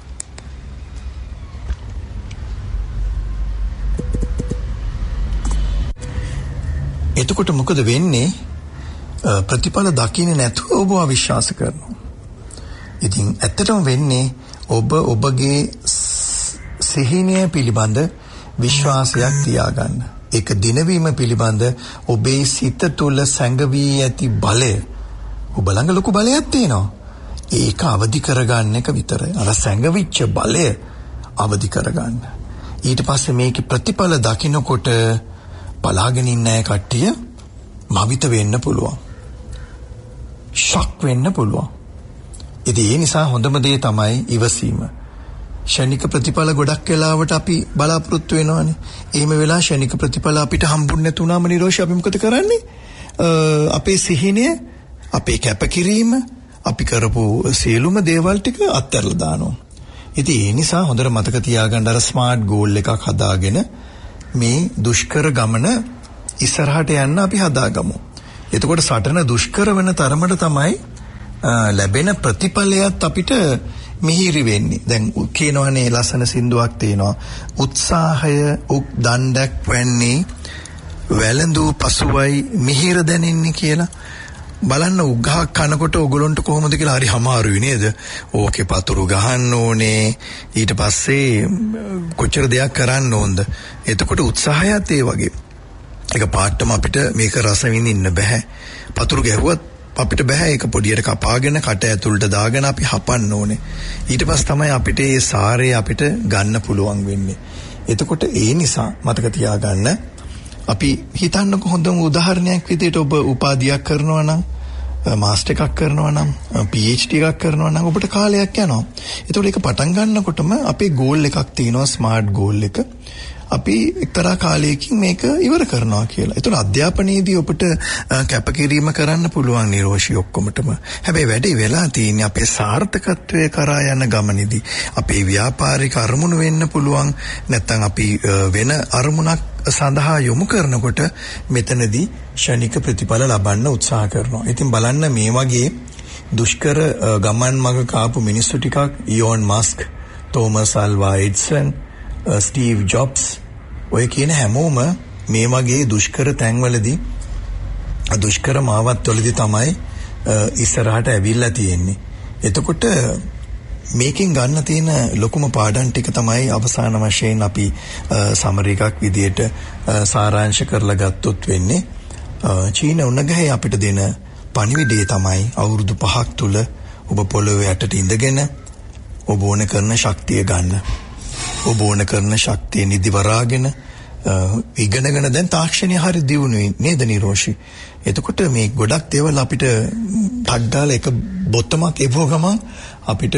එතකොට මොකද වෙන්නේ? ප්‍රතිඵල දකින්නේ නැතුව ඔබ අවිශ්වාස කරනවා. ඉතින් ඇත්තටම වෙන්නේ ඔබ ඔබගේ සිහිනය පිළිබඳ විශ්වාසයක් තියාගන්න. ඒක දිනවීම පිළිබඳ ඔබේ සිත තුළ සැඟවී ඇති බලය, ඔබ ළඟ ලොකු බලයක් තියෙනවා. ඒක අවදි කරගන්න එක විතරයි. අර සැඟවිච්ච බලය අවදි කරගන්න. ඊට පස්සේ මේකේ ප්‍රතිඵල දකින්නකොට බලාගෙන ඉන්න අය කට්ටිය මවිත වෙන්න පුළුවන්. ෂොක් වෙන්න පුළුවන්. ඉතින් ඒ නිසා හොඳම දේ තමයි ඉවසීම. ශනික ප්‍රතිඵල ගොඩක් වෙලාවට අපි බලාපොරොත්තු වෙනවානේ. එහෙම වෙලා ශනික ප්‍රතිඵල අපිට හම්බුනේ නැතුණාම නිරෝෂි අපි මොකද කරන්නේ? අපේ සිහිනය, අපේ කැපකිරීම, අපි කරපු සියලුම දේවල් ටික අත්හැරලා දානවා. ඉතින් ඒ නිසා හොඳට මතක තියාගන්න අර ස්මාර්ට් ගෝල් එකක් හදාගෙන මේ දුෂ්කර ගමන ඉස්සරහට යන්න අපි හදාගමු. එතකොට සටන දුෂ්කර වෙන තරමට තමයි ලැබෙන ප්‍රතිඵලයත් අපිට මිහිරි වෙන්නේ. දැන් කියනවනේ ලස්සන සින්දුවක් තියෙනවා. උත්සාහය උක් දණ්ඩක් වෙන්නේ වැළඳු පසුවයි මිහිර දැනෙන්නේ කියලා. බලන්න උග්ගහක් කනකොට ඔයගොල්ලන්ට කොහොමද කියලා හරි අමාරුයි නේද? ඕකේ පතුරු ගහන්න ඕනේ. ඊට පස්සේ කොච්චර දෙයක් කරන්න ඕනද? එතකොට උත්සාහයත් ඒ වගේ. ඒක පාටම අපිට මේක රස විඳින්න බෑ. පතුරු ගැහුවත් අපිට බෑ ඒක පොඩියට කපාගෙන කට ඇතුළට දාගෙන අපි හපන්න ඕනේ. ඊට පස්සේ තමයි අපිට ඒ සාරය අපිට ගන්න පුළුවන් වෙන්නේ. එතකොට ඒ නිසා මතක තියාගන්න අපි හිතන්නකො හොඳම උදාහරණයක් විදිහට ඔබ උපාධියක් කරනවා නම් මාස්ටර් එකක් කරනවා නම් පී එච් ඩී එකක් කරනවා නම් ඔබට කාලයක් යනවා. ඒතකොට ඒක පටන් ගන්නකොටම අපේ ගෝල් එකක් තියෙනවා ස්මාර්ට් ගෝල් එක. අපි එක්තරා කාලයකින් මේක ඉවර කරනවා කියලා. ඒතකොට අධ්‍යාපනයේදී ඔබට කැපකිරීම කරන්න පුළුවන් නිරෝෂි ඔක්කොමටම. හැබැයි වැඩේ වෙලා තියෙන්නේ අපේ සාර්ථකත්වයේ කරා යන ගමනේදී. අපේ ව්‍යාපාරික අරමුණු වෙන්න පුළුවන්. නැත්නම් අපි වෙන අරමුණක් සඳහා යොමු කරනකොට මෙතනදී ෂණික ප්‍රතිඵල ලබන්න උත්සාහ කරනවා. ඉතින් බලන්න මේ වගේ දුෂ්කර ගමන් මඟ කාපු මිනිස්සු ටිකක් Elon Musk, Thomas Alva Edison, Steve Jobs ඔය කියන හැමෝම මේ වගේ දුෂ්කර තැන්වලදී දුෂ්කර මාවත්වලදී තමයි ඉස්සරහට ඇවිල්ලා තියෙන්නේ. එතකොට මේකෙන් ගන්න තියෙන ලොකුම පාඩම් ටික තමයි අවසාන වශයෙන් අපි සමරි එකක් විදියට සාරාංශ කරලා ගත්තොත් වෙන්නේ චීන උණගහේ අපිට දෙන පණිවිඩය තමයි අවුරුදු පහක් තුල ඔබ පොළොවේ යටට ඉඳගෙන ඔබ ඕන කරන ශක්තිය ගන්න. ඔබ ඕන කරන ශක්තිය නිදිවරාගෙන ඉගෙනගෙන දැන් තාක්ෂණය හරි දියුණුයි නේද නිරෝෂි? එතකොට මේ ගොඩක් දේවල් අපිට ටග්ගාලා එක බොත්තමක් එවුව ගමන් අපිට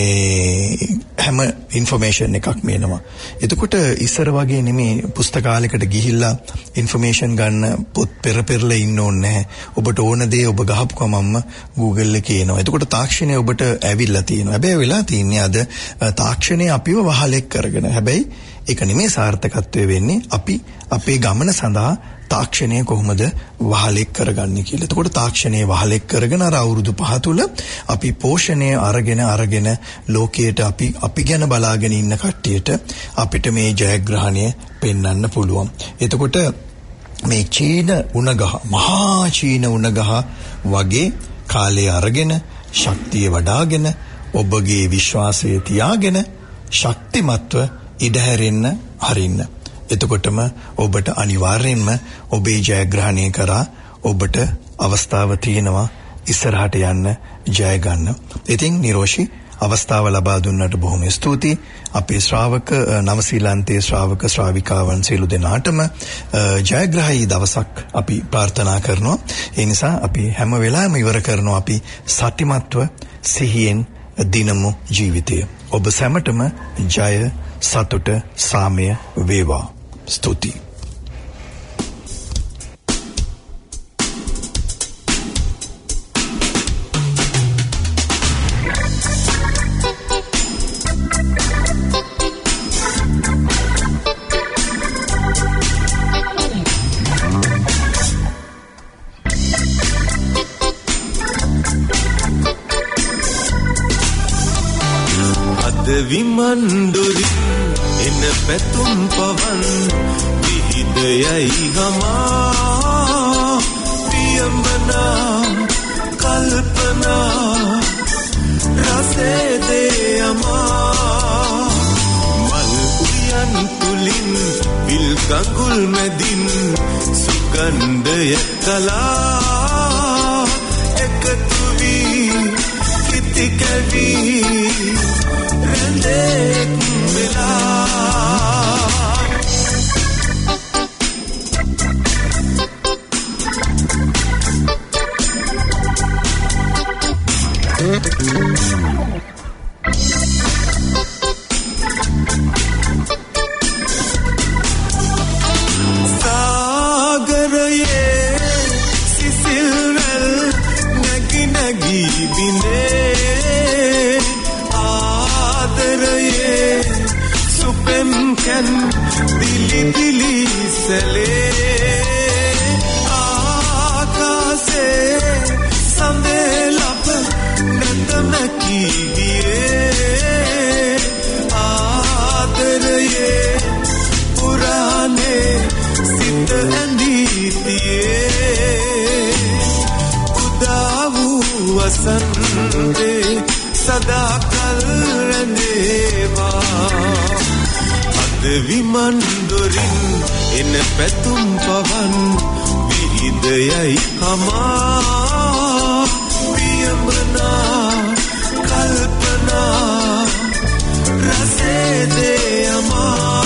මේ හැම ඉන්ෆර්මේෂන් එකක් මේනවා. එතකොට ඉස්සර වගේ නෙමේ පුස්තකාලයකට ගිහිල්ලා ඉන්ෆර්මේෂන් ගන්න පොත් පෙර පෙරලා ඉන්න ඕනේ නැහැ. ඔබට ඕන දේ ඔබ ගහපු ගමන්ම Google එකේ එනවා. එතකොට තාක්ෂණය ඔබට ඇවිල්ලා තියෙනවා. හැබැයි වෙලා තින්නේ අද තාක්ෂණය අපිව වහලෙක් කරගෙන. හැබැයි ඒක නෙමේ සාර්ථකත්වය වෙන්නේ අපි අපේ ගමන සඳහා තාක්ෂණය කොහොමද වහලෙක් කරගන්නේ කියලා. එතකොට තාක්ෂණය වහලෙක් කරගෙන අර අවුරුදු පහ තුල අපි පෝෂණය අරගෙන අරගෙන ලෝකයට අපි අපි ගැන බලාගෙන ඉන්න කට්ටියට අපිට මේ ජයග්‍රහණය පෙන්වන්න පුළුවන්. එතකොට මේ චීන උණගහ මහා චීන උණගහ වගේ කාලය අරගෙන ශක්තිය වඩාගෙන ඔබගේ විශ්වාසය තියාගෙන ශක්තිමත්ව ඉඩහැරෙන්න හරින්න. එතකොටම ඔබට අනිවාර්යෙන්ම ඔබේ ජයග්‍රහණය කරා ඔබට අවස්ථාව තියෙනවා ඉස්සරහට යන්න ජය ගන්න. ඉතින් නිරෝෂි අවස්ථාව ලබා දුන්නට බොහොම ස්තුතියි. අපේ ශ්‍රාවක නවසීලන්තයේ ශ්‍රාවක ශ්‍රාවිකාවන් සියලු දෙනාටම ජයග්‍රහී දවසක් අපි ප්‍රාර්ථනා කරනවා. ඒ නිසා අපි හැම වෙලාවෙම ඉවර කරනවා අපි සතිමත්ව සිහියෙන් දිනමු ජීවිතය. ඔබ සැමටම ජය සතුට සාමය වේවා. ස්තුතියි. අද විමන්දුරි එන පැතුම් පවන් විහිදයයි හමා පියඹනා කල්පනා රසේදේ යමා මල් උයන් තුලින් විල් ගඟුල් මැදින් සුගන්ධය කලා එකතු වී කිති කැවී රැඳෙක් වෙලා සාගරයේ සිසිල් වැල් නැගි නැගි බිඳේ ආදරයේ සුපෙම් කැන් දිලි දිලි සැලේ ආකාසේ සඳේ ලප නැතමකි දියේ ආදරයේ පුරානේ සිත ඇඳී තියේ උදා සදා කල් රැඳේවා අද විමන් දොරින් එන පැතුම් පවන් විහිදයයි හමා පියඹනා කල්පනා රසේ දෙයමා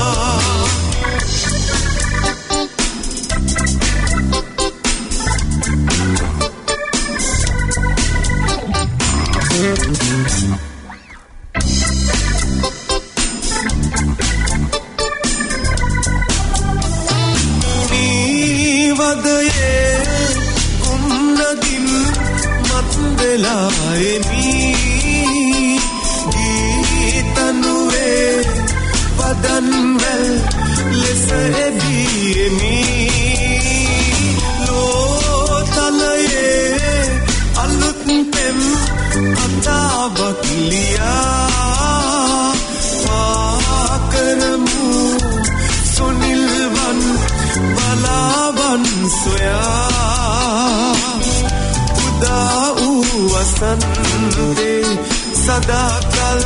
සදා කල්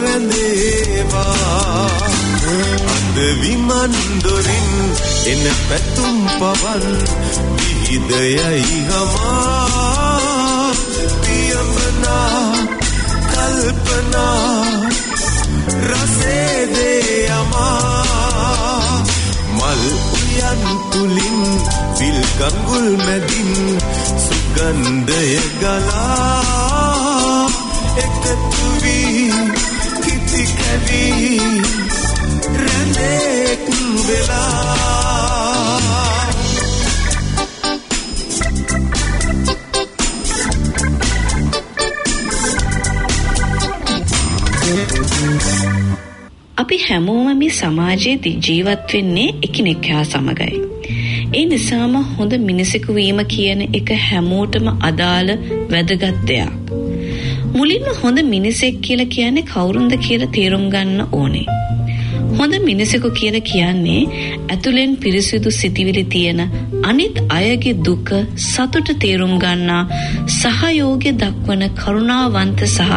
රැඳේවා අද විමන් දොරින් එන පැතුම් පවන් විහිදයයි හමා පියඹනා කල්පනා රසේ දෙයමා මල් උයන් තුලින් විල් ගඟුල් මැදින් සුගන්ධය ගලා එකතු වී කිති කැවී රැඳෙක් වෙලා අපි හැමෝම මේ සමාජයේ ජීවත් වෙන්නේ එකිනෙකා සමගයි. ඒ නිසාම හොඳ මිනිසෙකු වීම කියන එක හැමෝටම අදාළ වැදගත් දෙයක්. මුලින්ම හොඳ මිනිසෙක් කියලා කියන්නේ කවුරුන්ද කියලා තේරුම් ගන්න ඕනේ. හොඳ මිනිසෙකු කියලා කියන්නේ ඇතුලෙන් පිරිසිදු සිතිවිලි තියෙන අනිත් අයගේ දුක සතුට තේරුම් ගන්නා සහයෝගය දක්වන කරුණාවන්ත සහ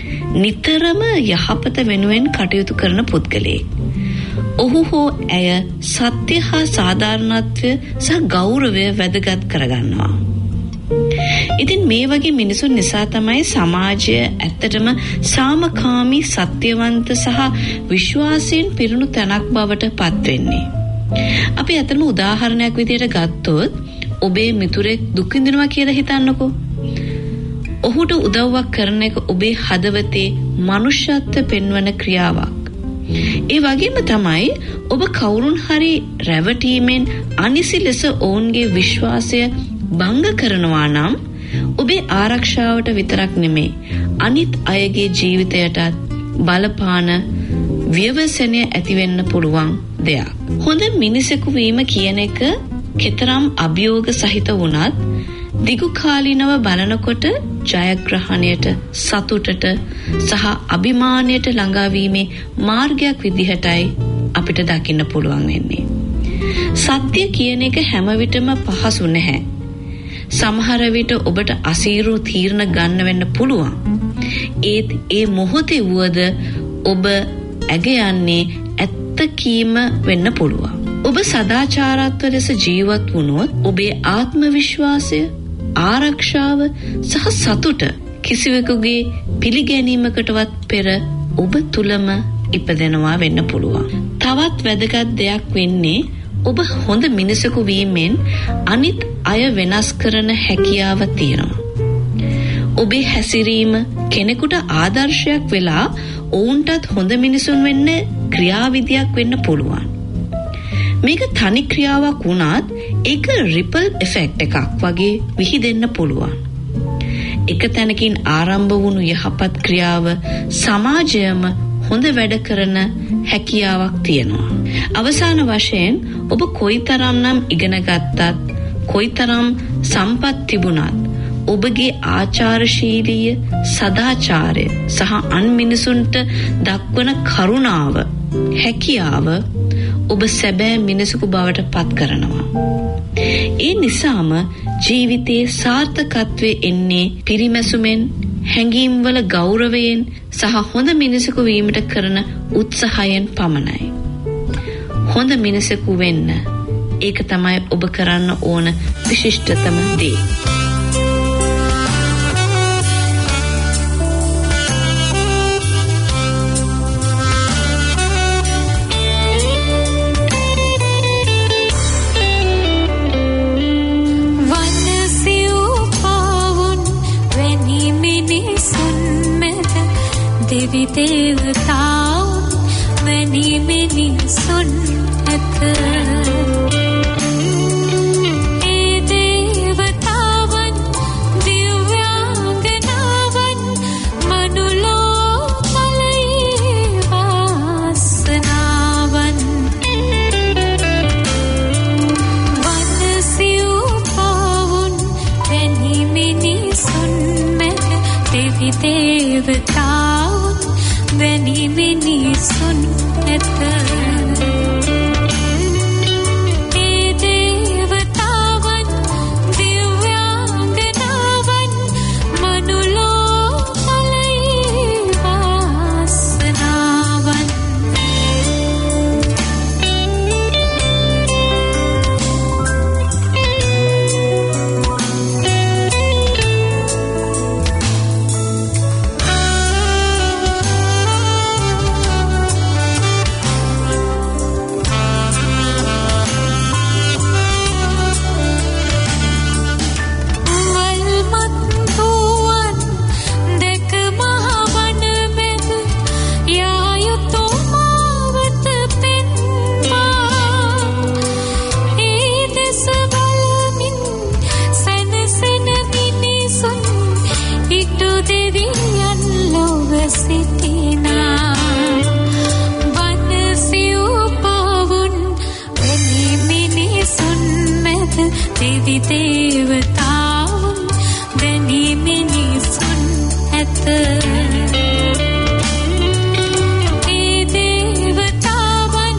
නිතරම යහපත වෙනුවෙන් කටයුතු කරන පුද්ගලයෙක්. ඔහු හෝ ඇය සත්‍ය හා සාධාරණත්වය සහ ගෞරවය වැදගත් කරගන්නවා. ඉතින් මේ වගේ මිනිසුන් නිසා තමයි සමාජය ඇත්තටම සාමකාමී සත්‍යවන්ත සහ විශ්වාසයෙන් පිරුණු තැනක් බවට පත් වෙන්නේ. අපි අතනම උදාහරණයක් විදියට ගත්තොත් ඔබේ මිතුරෙක් දුක් විඳිනවා කියලා හිතන්නකෝ. ඔහුට උදව්වක් කරන එක ඔබේ හදවතේ මනුෂ්‍යත්ව පෙන්වන ක්‍රියාවක්. ඒ වගේම තමයි ඔබ කවුරුන් හරි රැවටීමෙන් අනිසි ලෙස ඔවුන්ගේ විශ්වාසය භංග කරනවා නම් ඔබේ ආරක්ෂාවට විතරක් නෙමෙයි අනිත් අයගේ ජීවිතයටත් බලපාන ව්‍යවසනය ඇති වෙන්න පුළුවන් දෙයක්. හොඳ මිනිසෙකු වීම කියන එක කෙතරම් අභියෝග සහිත වුණත් දිගු කාලිනව බලනකොට ජයග්‍රහණයට සතුටට සහ අභිමානයට ළඟාවීමේ මාර්ගයක් විදිහටයි අපිට දකින්න පුළුවන් වෙන්නේ. සත්‍ය කියන එක හැම විටම පහසු නැහැ. සමහර විට ඔබට අසීරු තීරණ ගන්න වෙන්න පුළුවන්. ඒත් ඒ මොහොතේ වුවද ඔබ ඇග යන්නේ ඇත්ත කීම වෙන්න පුළුවන්. ඔබ සදාචාරාත්මක ලෙස ජීවත් වුණොත් ඔබේ ආත්ම විශ්වාසය, ආරක්ෂාව සහ සතුට කිසිවෙකුගේ පිළිගැනීමකටවත් පෙර ඔබ තුලම ඉපදෙනවා වෙන්න පුළුවන්. තවත් වැදගත් දෙයක් වෙන්නේ ඔබ හොඳ මිනිසෙකු වීමෙන් අනිත් අය වෙනස් කරන හැකියාව තියෙනවා. ඔබේ හැසිරීම කෙනෙකුට ආදර්ශයක් වෙලා ඔවුන්ටත් හොඳ මිනිසුන් වෙන්න ක්‍රියාවිදියක් වෙන්න පුළුවන්. මේක තනි ක්‍රියාවක් වුණත් ඒක රිපල් ඉෆෙක්ට් එකක් වගේ විහිදෙන්න පුළුවන්. එක තැනකින් ආරම්භ වුණු යහපත් ක්‍රියාව සමාජයම හොඳ වැඩ කරන හැකියාවක් තියෙනවා. අවසාන වශයෙන් ඔබ කොයිතරම්නම් ඉගෙන ගත්තත්, කොයිතරම් සම්පත් තිබුණත් ඔබගේ ආචාරශීලීය සදාචාරය සහ අන් මිනිසුන්ට දක්වන කරුණාව, හැකියාව ඔබ සැබෑ මිනිසෙකු බවට පත් කරනවා. ඒ නිසාම ජීවිතයේ සාර්ථකත්වය එන්නේ පිරිමැසුමෙන්, හැඟීම්වල ගෞරවයෙන් සහ හොඳ මිනිසෙකු වීමට කරන උත්සාහයෙන් පමණයි. හොඳ මිනිසෙකු වෙන්න ඒක තමයි ඔබ කරන්න ඕන විශිෂ්ටතම දේ. देवी देवताओं मनी मिनी सुन अथ ए देवतावन दिव्यांगनावन मनुलो मलई वासनावन वन सिउ पावन मनी मिनी सुन में देवी देवताओं Veni mini sun et e devatavan divyanganavan manulo malai vasanavan देवी देवताओं वनी मिनी सुन एत ए देवतावन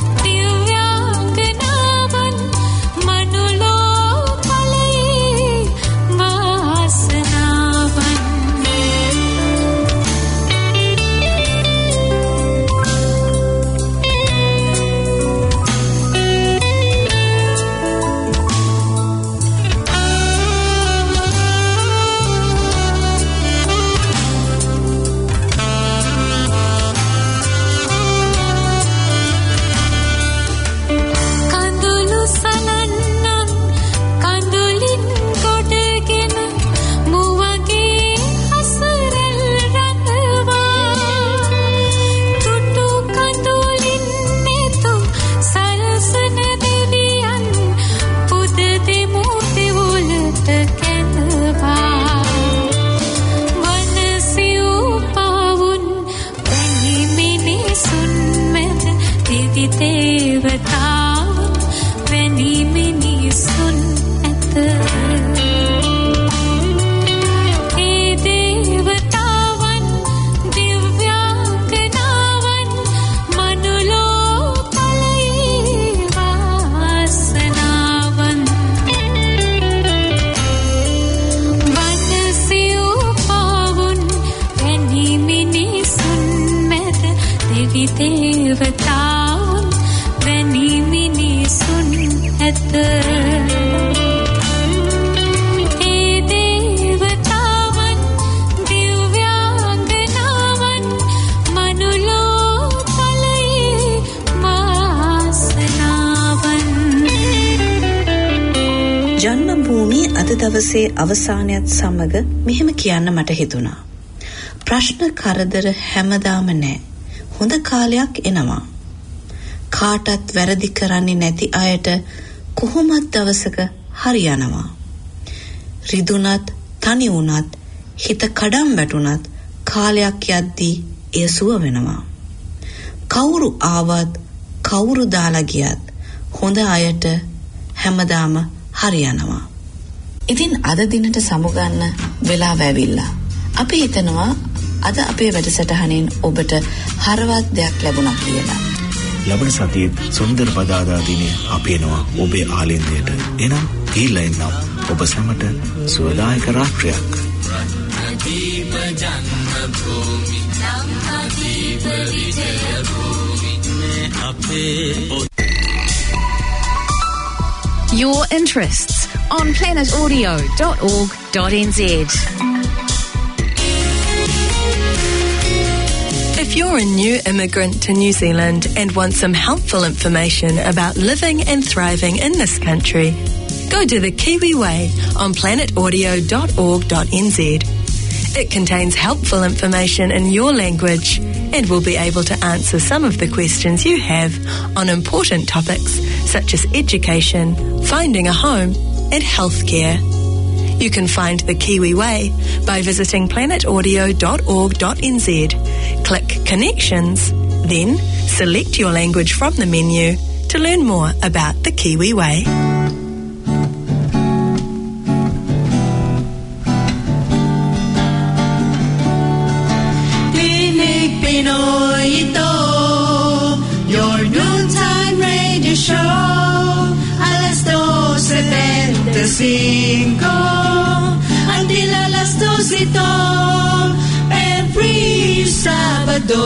दिव्यांगनावन मनुलो मलई वासनावन देवतावन वनी मिनी सुन एत ए देवतावन दिव्यांगनावन मनुलो मलई वासनावन वन सिउ पावन वनी मिनी सुन मेत देवी देवता Veni mini sun et e devatavan divyanganavan manulo malai vasanavan ජන්ම භූමිය අද දවසේ අවසානයත් සමග මෙහෙම කියන්න මට හිතුණා. ප්‍රශ්න කරදර හැමදාම නෑ. හොඳ කාලයක් එනවා. කාටත් වැරදි කරන්නේ නැති අයට කොහොමත් දවසක හරියනවා. රිදුනත් තනි වුණත් හිත කඩම් වැටුණත් කාලයක් යද්දී එය සුව වෙනවා. කවුරු ආවත් කවුරු දාලා ගියත් හොඳ අයට හැමදාම හරියනවා. ඉතින් අද දිනට සමුගන්න වෙලාව ඇවිල්ලා. අපි හිතනවා අද අපේ වැඩසටහනෙන් ඔබට හරවත් දෙයක් ලැබුණා කියලා. ලබන සතියේ සුන්දර බදාදා දිනේ අපි එනවා ඔබේ ආලින්දයට. එනම් ගිහිල්ලා එන්නම් ඔබ සැමට සුවදායක රාත්‍රියක්. ජන්මභූමි නම්මදීප විජයභූමි මේ අපේ Your interests on planet audio dot org dot n z. If you're a new immigrant to New Zealand and want some helpful information about living and thriving in this country, go to the Kiwi Way on planet audio dot org dot n z. It contains helpful information in your language and will be able to answer some of the questions you have on important topics such as education, finding a home, and healthcare. You can find the Kiwi Way by visiting planet audio dot org dot n z. Click Connections, then select your language from the menu to learn more about the Kiwi Way. Pinoy ito, your noontime radio show, alas dos setenta y cinco, until alas dos ito, every Sabado,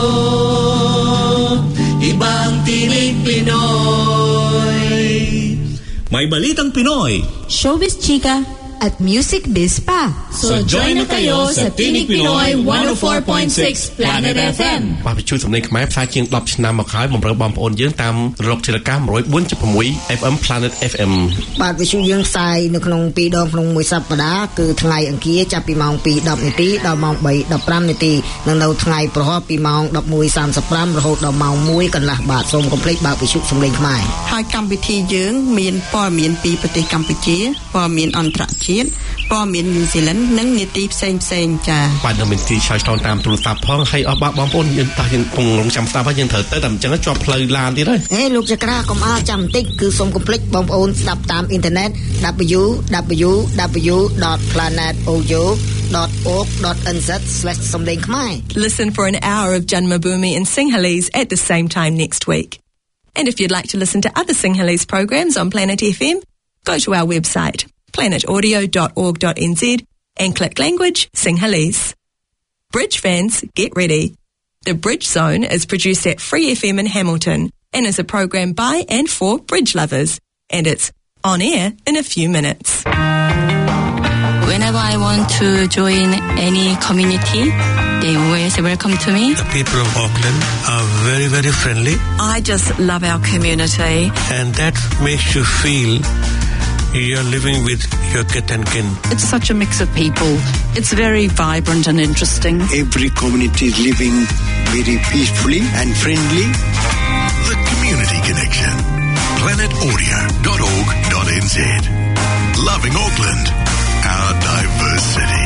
ibang tinig Pinoy. May balitang Pinoy, showbiz chika, at music biz pa. So join na kayo sa Tinig Pinoy one oh four point six Planet เอฟ เอ็ม បាទវិទ្យុសំឡេងខ្មែរផ្សាយជាងtenឆ្នាំមកហើយបំរើបងប្អូនយើងតាមរលកធាតុអាកាសone oh four point six เอฟ เอ็ม Planet เอฟ เอ็มបាទវិទ្យុយើងផ្សាយនៅក្នុងពីរដងក្នុងមួយសប្តាហ៍គឺថ្ងៃអង្គារចាប់ពីម៉ោងtwo tenនាទីដល់ម៉ោងthree fifteenនាទីនិងនៅថ្ងៃប្រហ័សពីម៉ោងeleven thirty-fiveរហូតដល់ម៉ោងoneកន្លះបាទសូមកុំភ្លេចបើកវិទ្យុសំឡេងខ្មែរហើយកម្មវិធីយើងមានព័ត៌មានពីប្រទេសកម្ពុជាព័ត៌មានអន្តរជាតិព័ត៌មានញូហ្សេឡង់និងនីតិផ្សេងផ្សេងចា៎បាទនៅមានទីឆ្លើយឆ្លងតាមទូរស័ព្ទផងហើយអស់បងប្អូនយើងតោះយើងពងរងចាំស្ដាប់ហើយយើងត្រូវទៅតែអញ្ចឹងជាប់ផ្លូវឡានទៀតហើយហេលោកចក្រាកុំអល់ចាំបន្តិចគឺសូមកុំភ្លេចបងប្អូនស្ដាប់តាមអ៊ីនធឺណិត w w w dot planet audio dot org dot n z slash សំឡេងខ្មែរ Listen for an hour of Janmabhoomi and Sinhalese at the same time next week. And if you'd like to listen to other Sinhalese programs on Planet F M, go to our website planet audio dot org dot n z and click Language Sinhalese. Bridge fans, get ready. The Bridge Zone is produced at Free F M in Hamilton and is a program by and for bridge lovers, and it's on air in a few minutes. Whenever I want to join any community, they always welcome to me. The people of Auckland are very, very friendly. I just love our community. And that makes you feel you're living with your kith and kin. It's such a mix of people. It's very vibrant and interesting. Every community is living very peacefully and friendly. The Community Connection. planet audio dot org dot n z. Loving Auckland, our diverse city.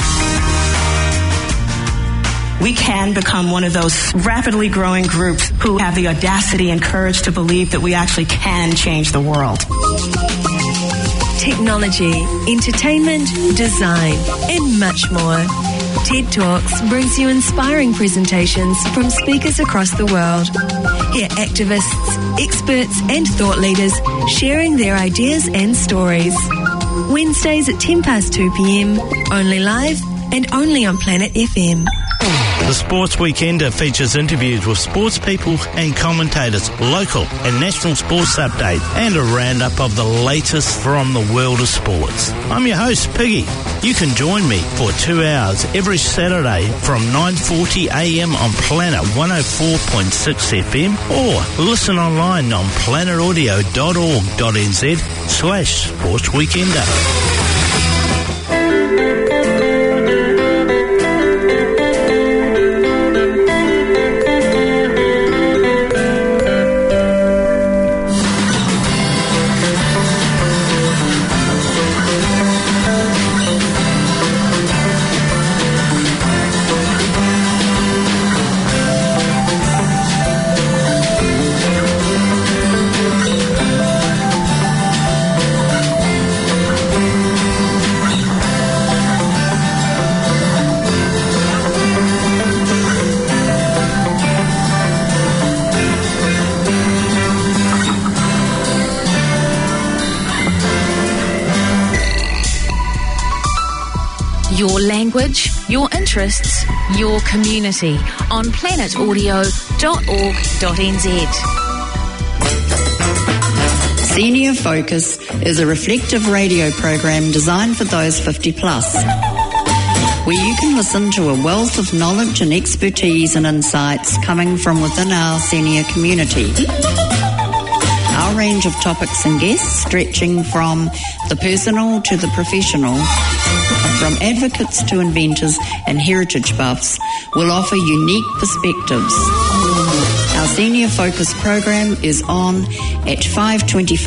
We can become one of those rapidly growing groups who have the audacity and courage to believe that we actually can change the world. Technology, entertainment, design, and much more. TED Talks brings you inspiring presentations from speakers across the world. Hear activists, experts, and thought leaders sharing their ideas and stories. Wednesdays at ten past two p m, only live and only on Planet F M. The Sports Weekender features interviews with sports people and commentators, local and national sports update, and a roundup of the latest from the world of sports. I'm your host, Piggy. You can join me for two hours every Saturday from nine forty a m on Planet one oh four point six F M or listen online on planet audio dot org dot n z slash Sports Weekender. Your language, your interests, your community on planet audio dot org dot n z. Senior Focus is a reflective radio program designed for those fifty plus, where you can listen to a wealth of knowledge and expertise and insights coming from within our senior community. Our range of topics and guests, stretching from the personal to the professional, from advocates to inventors and heritage buffs, will offer unique perspectives. Our Senior Focus program is on at five twenty-five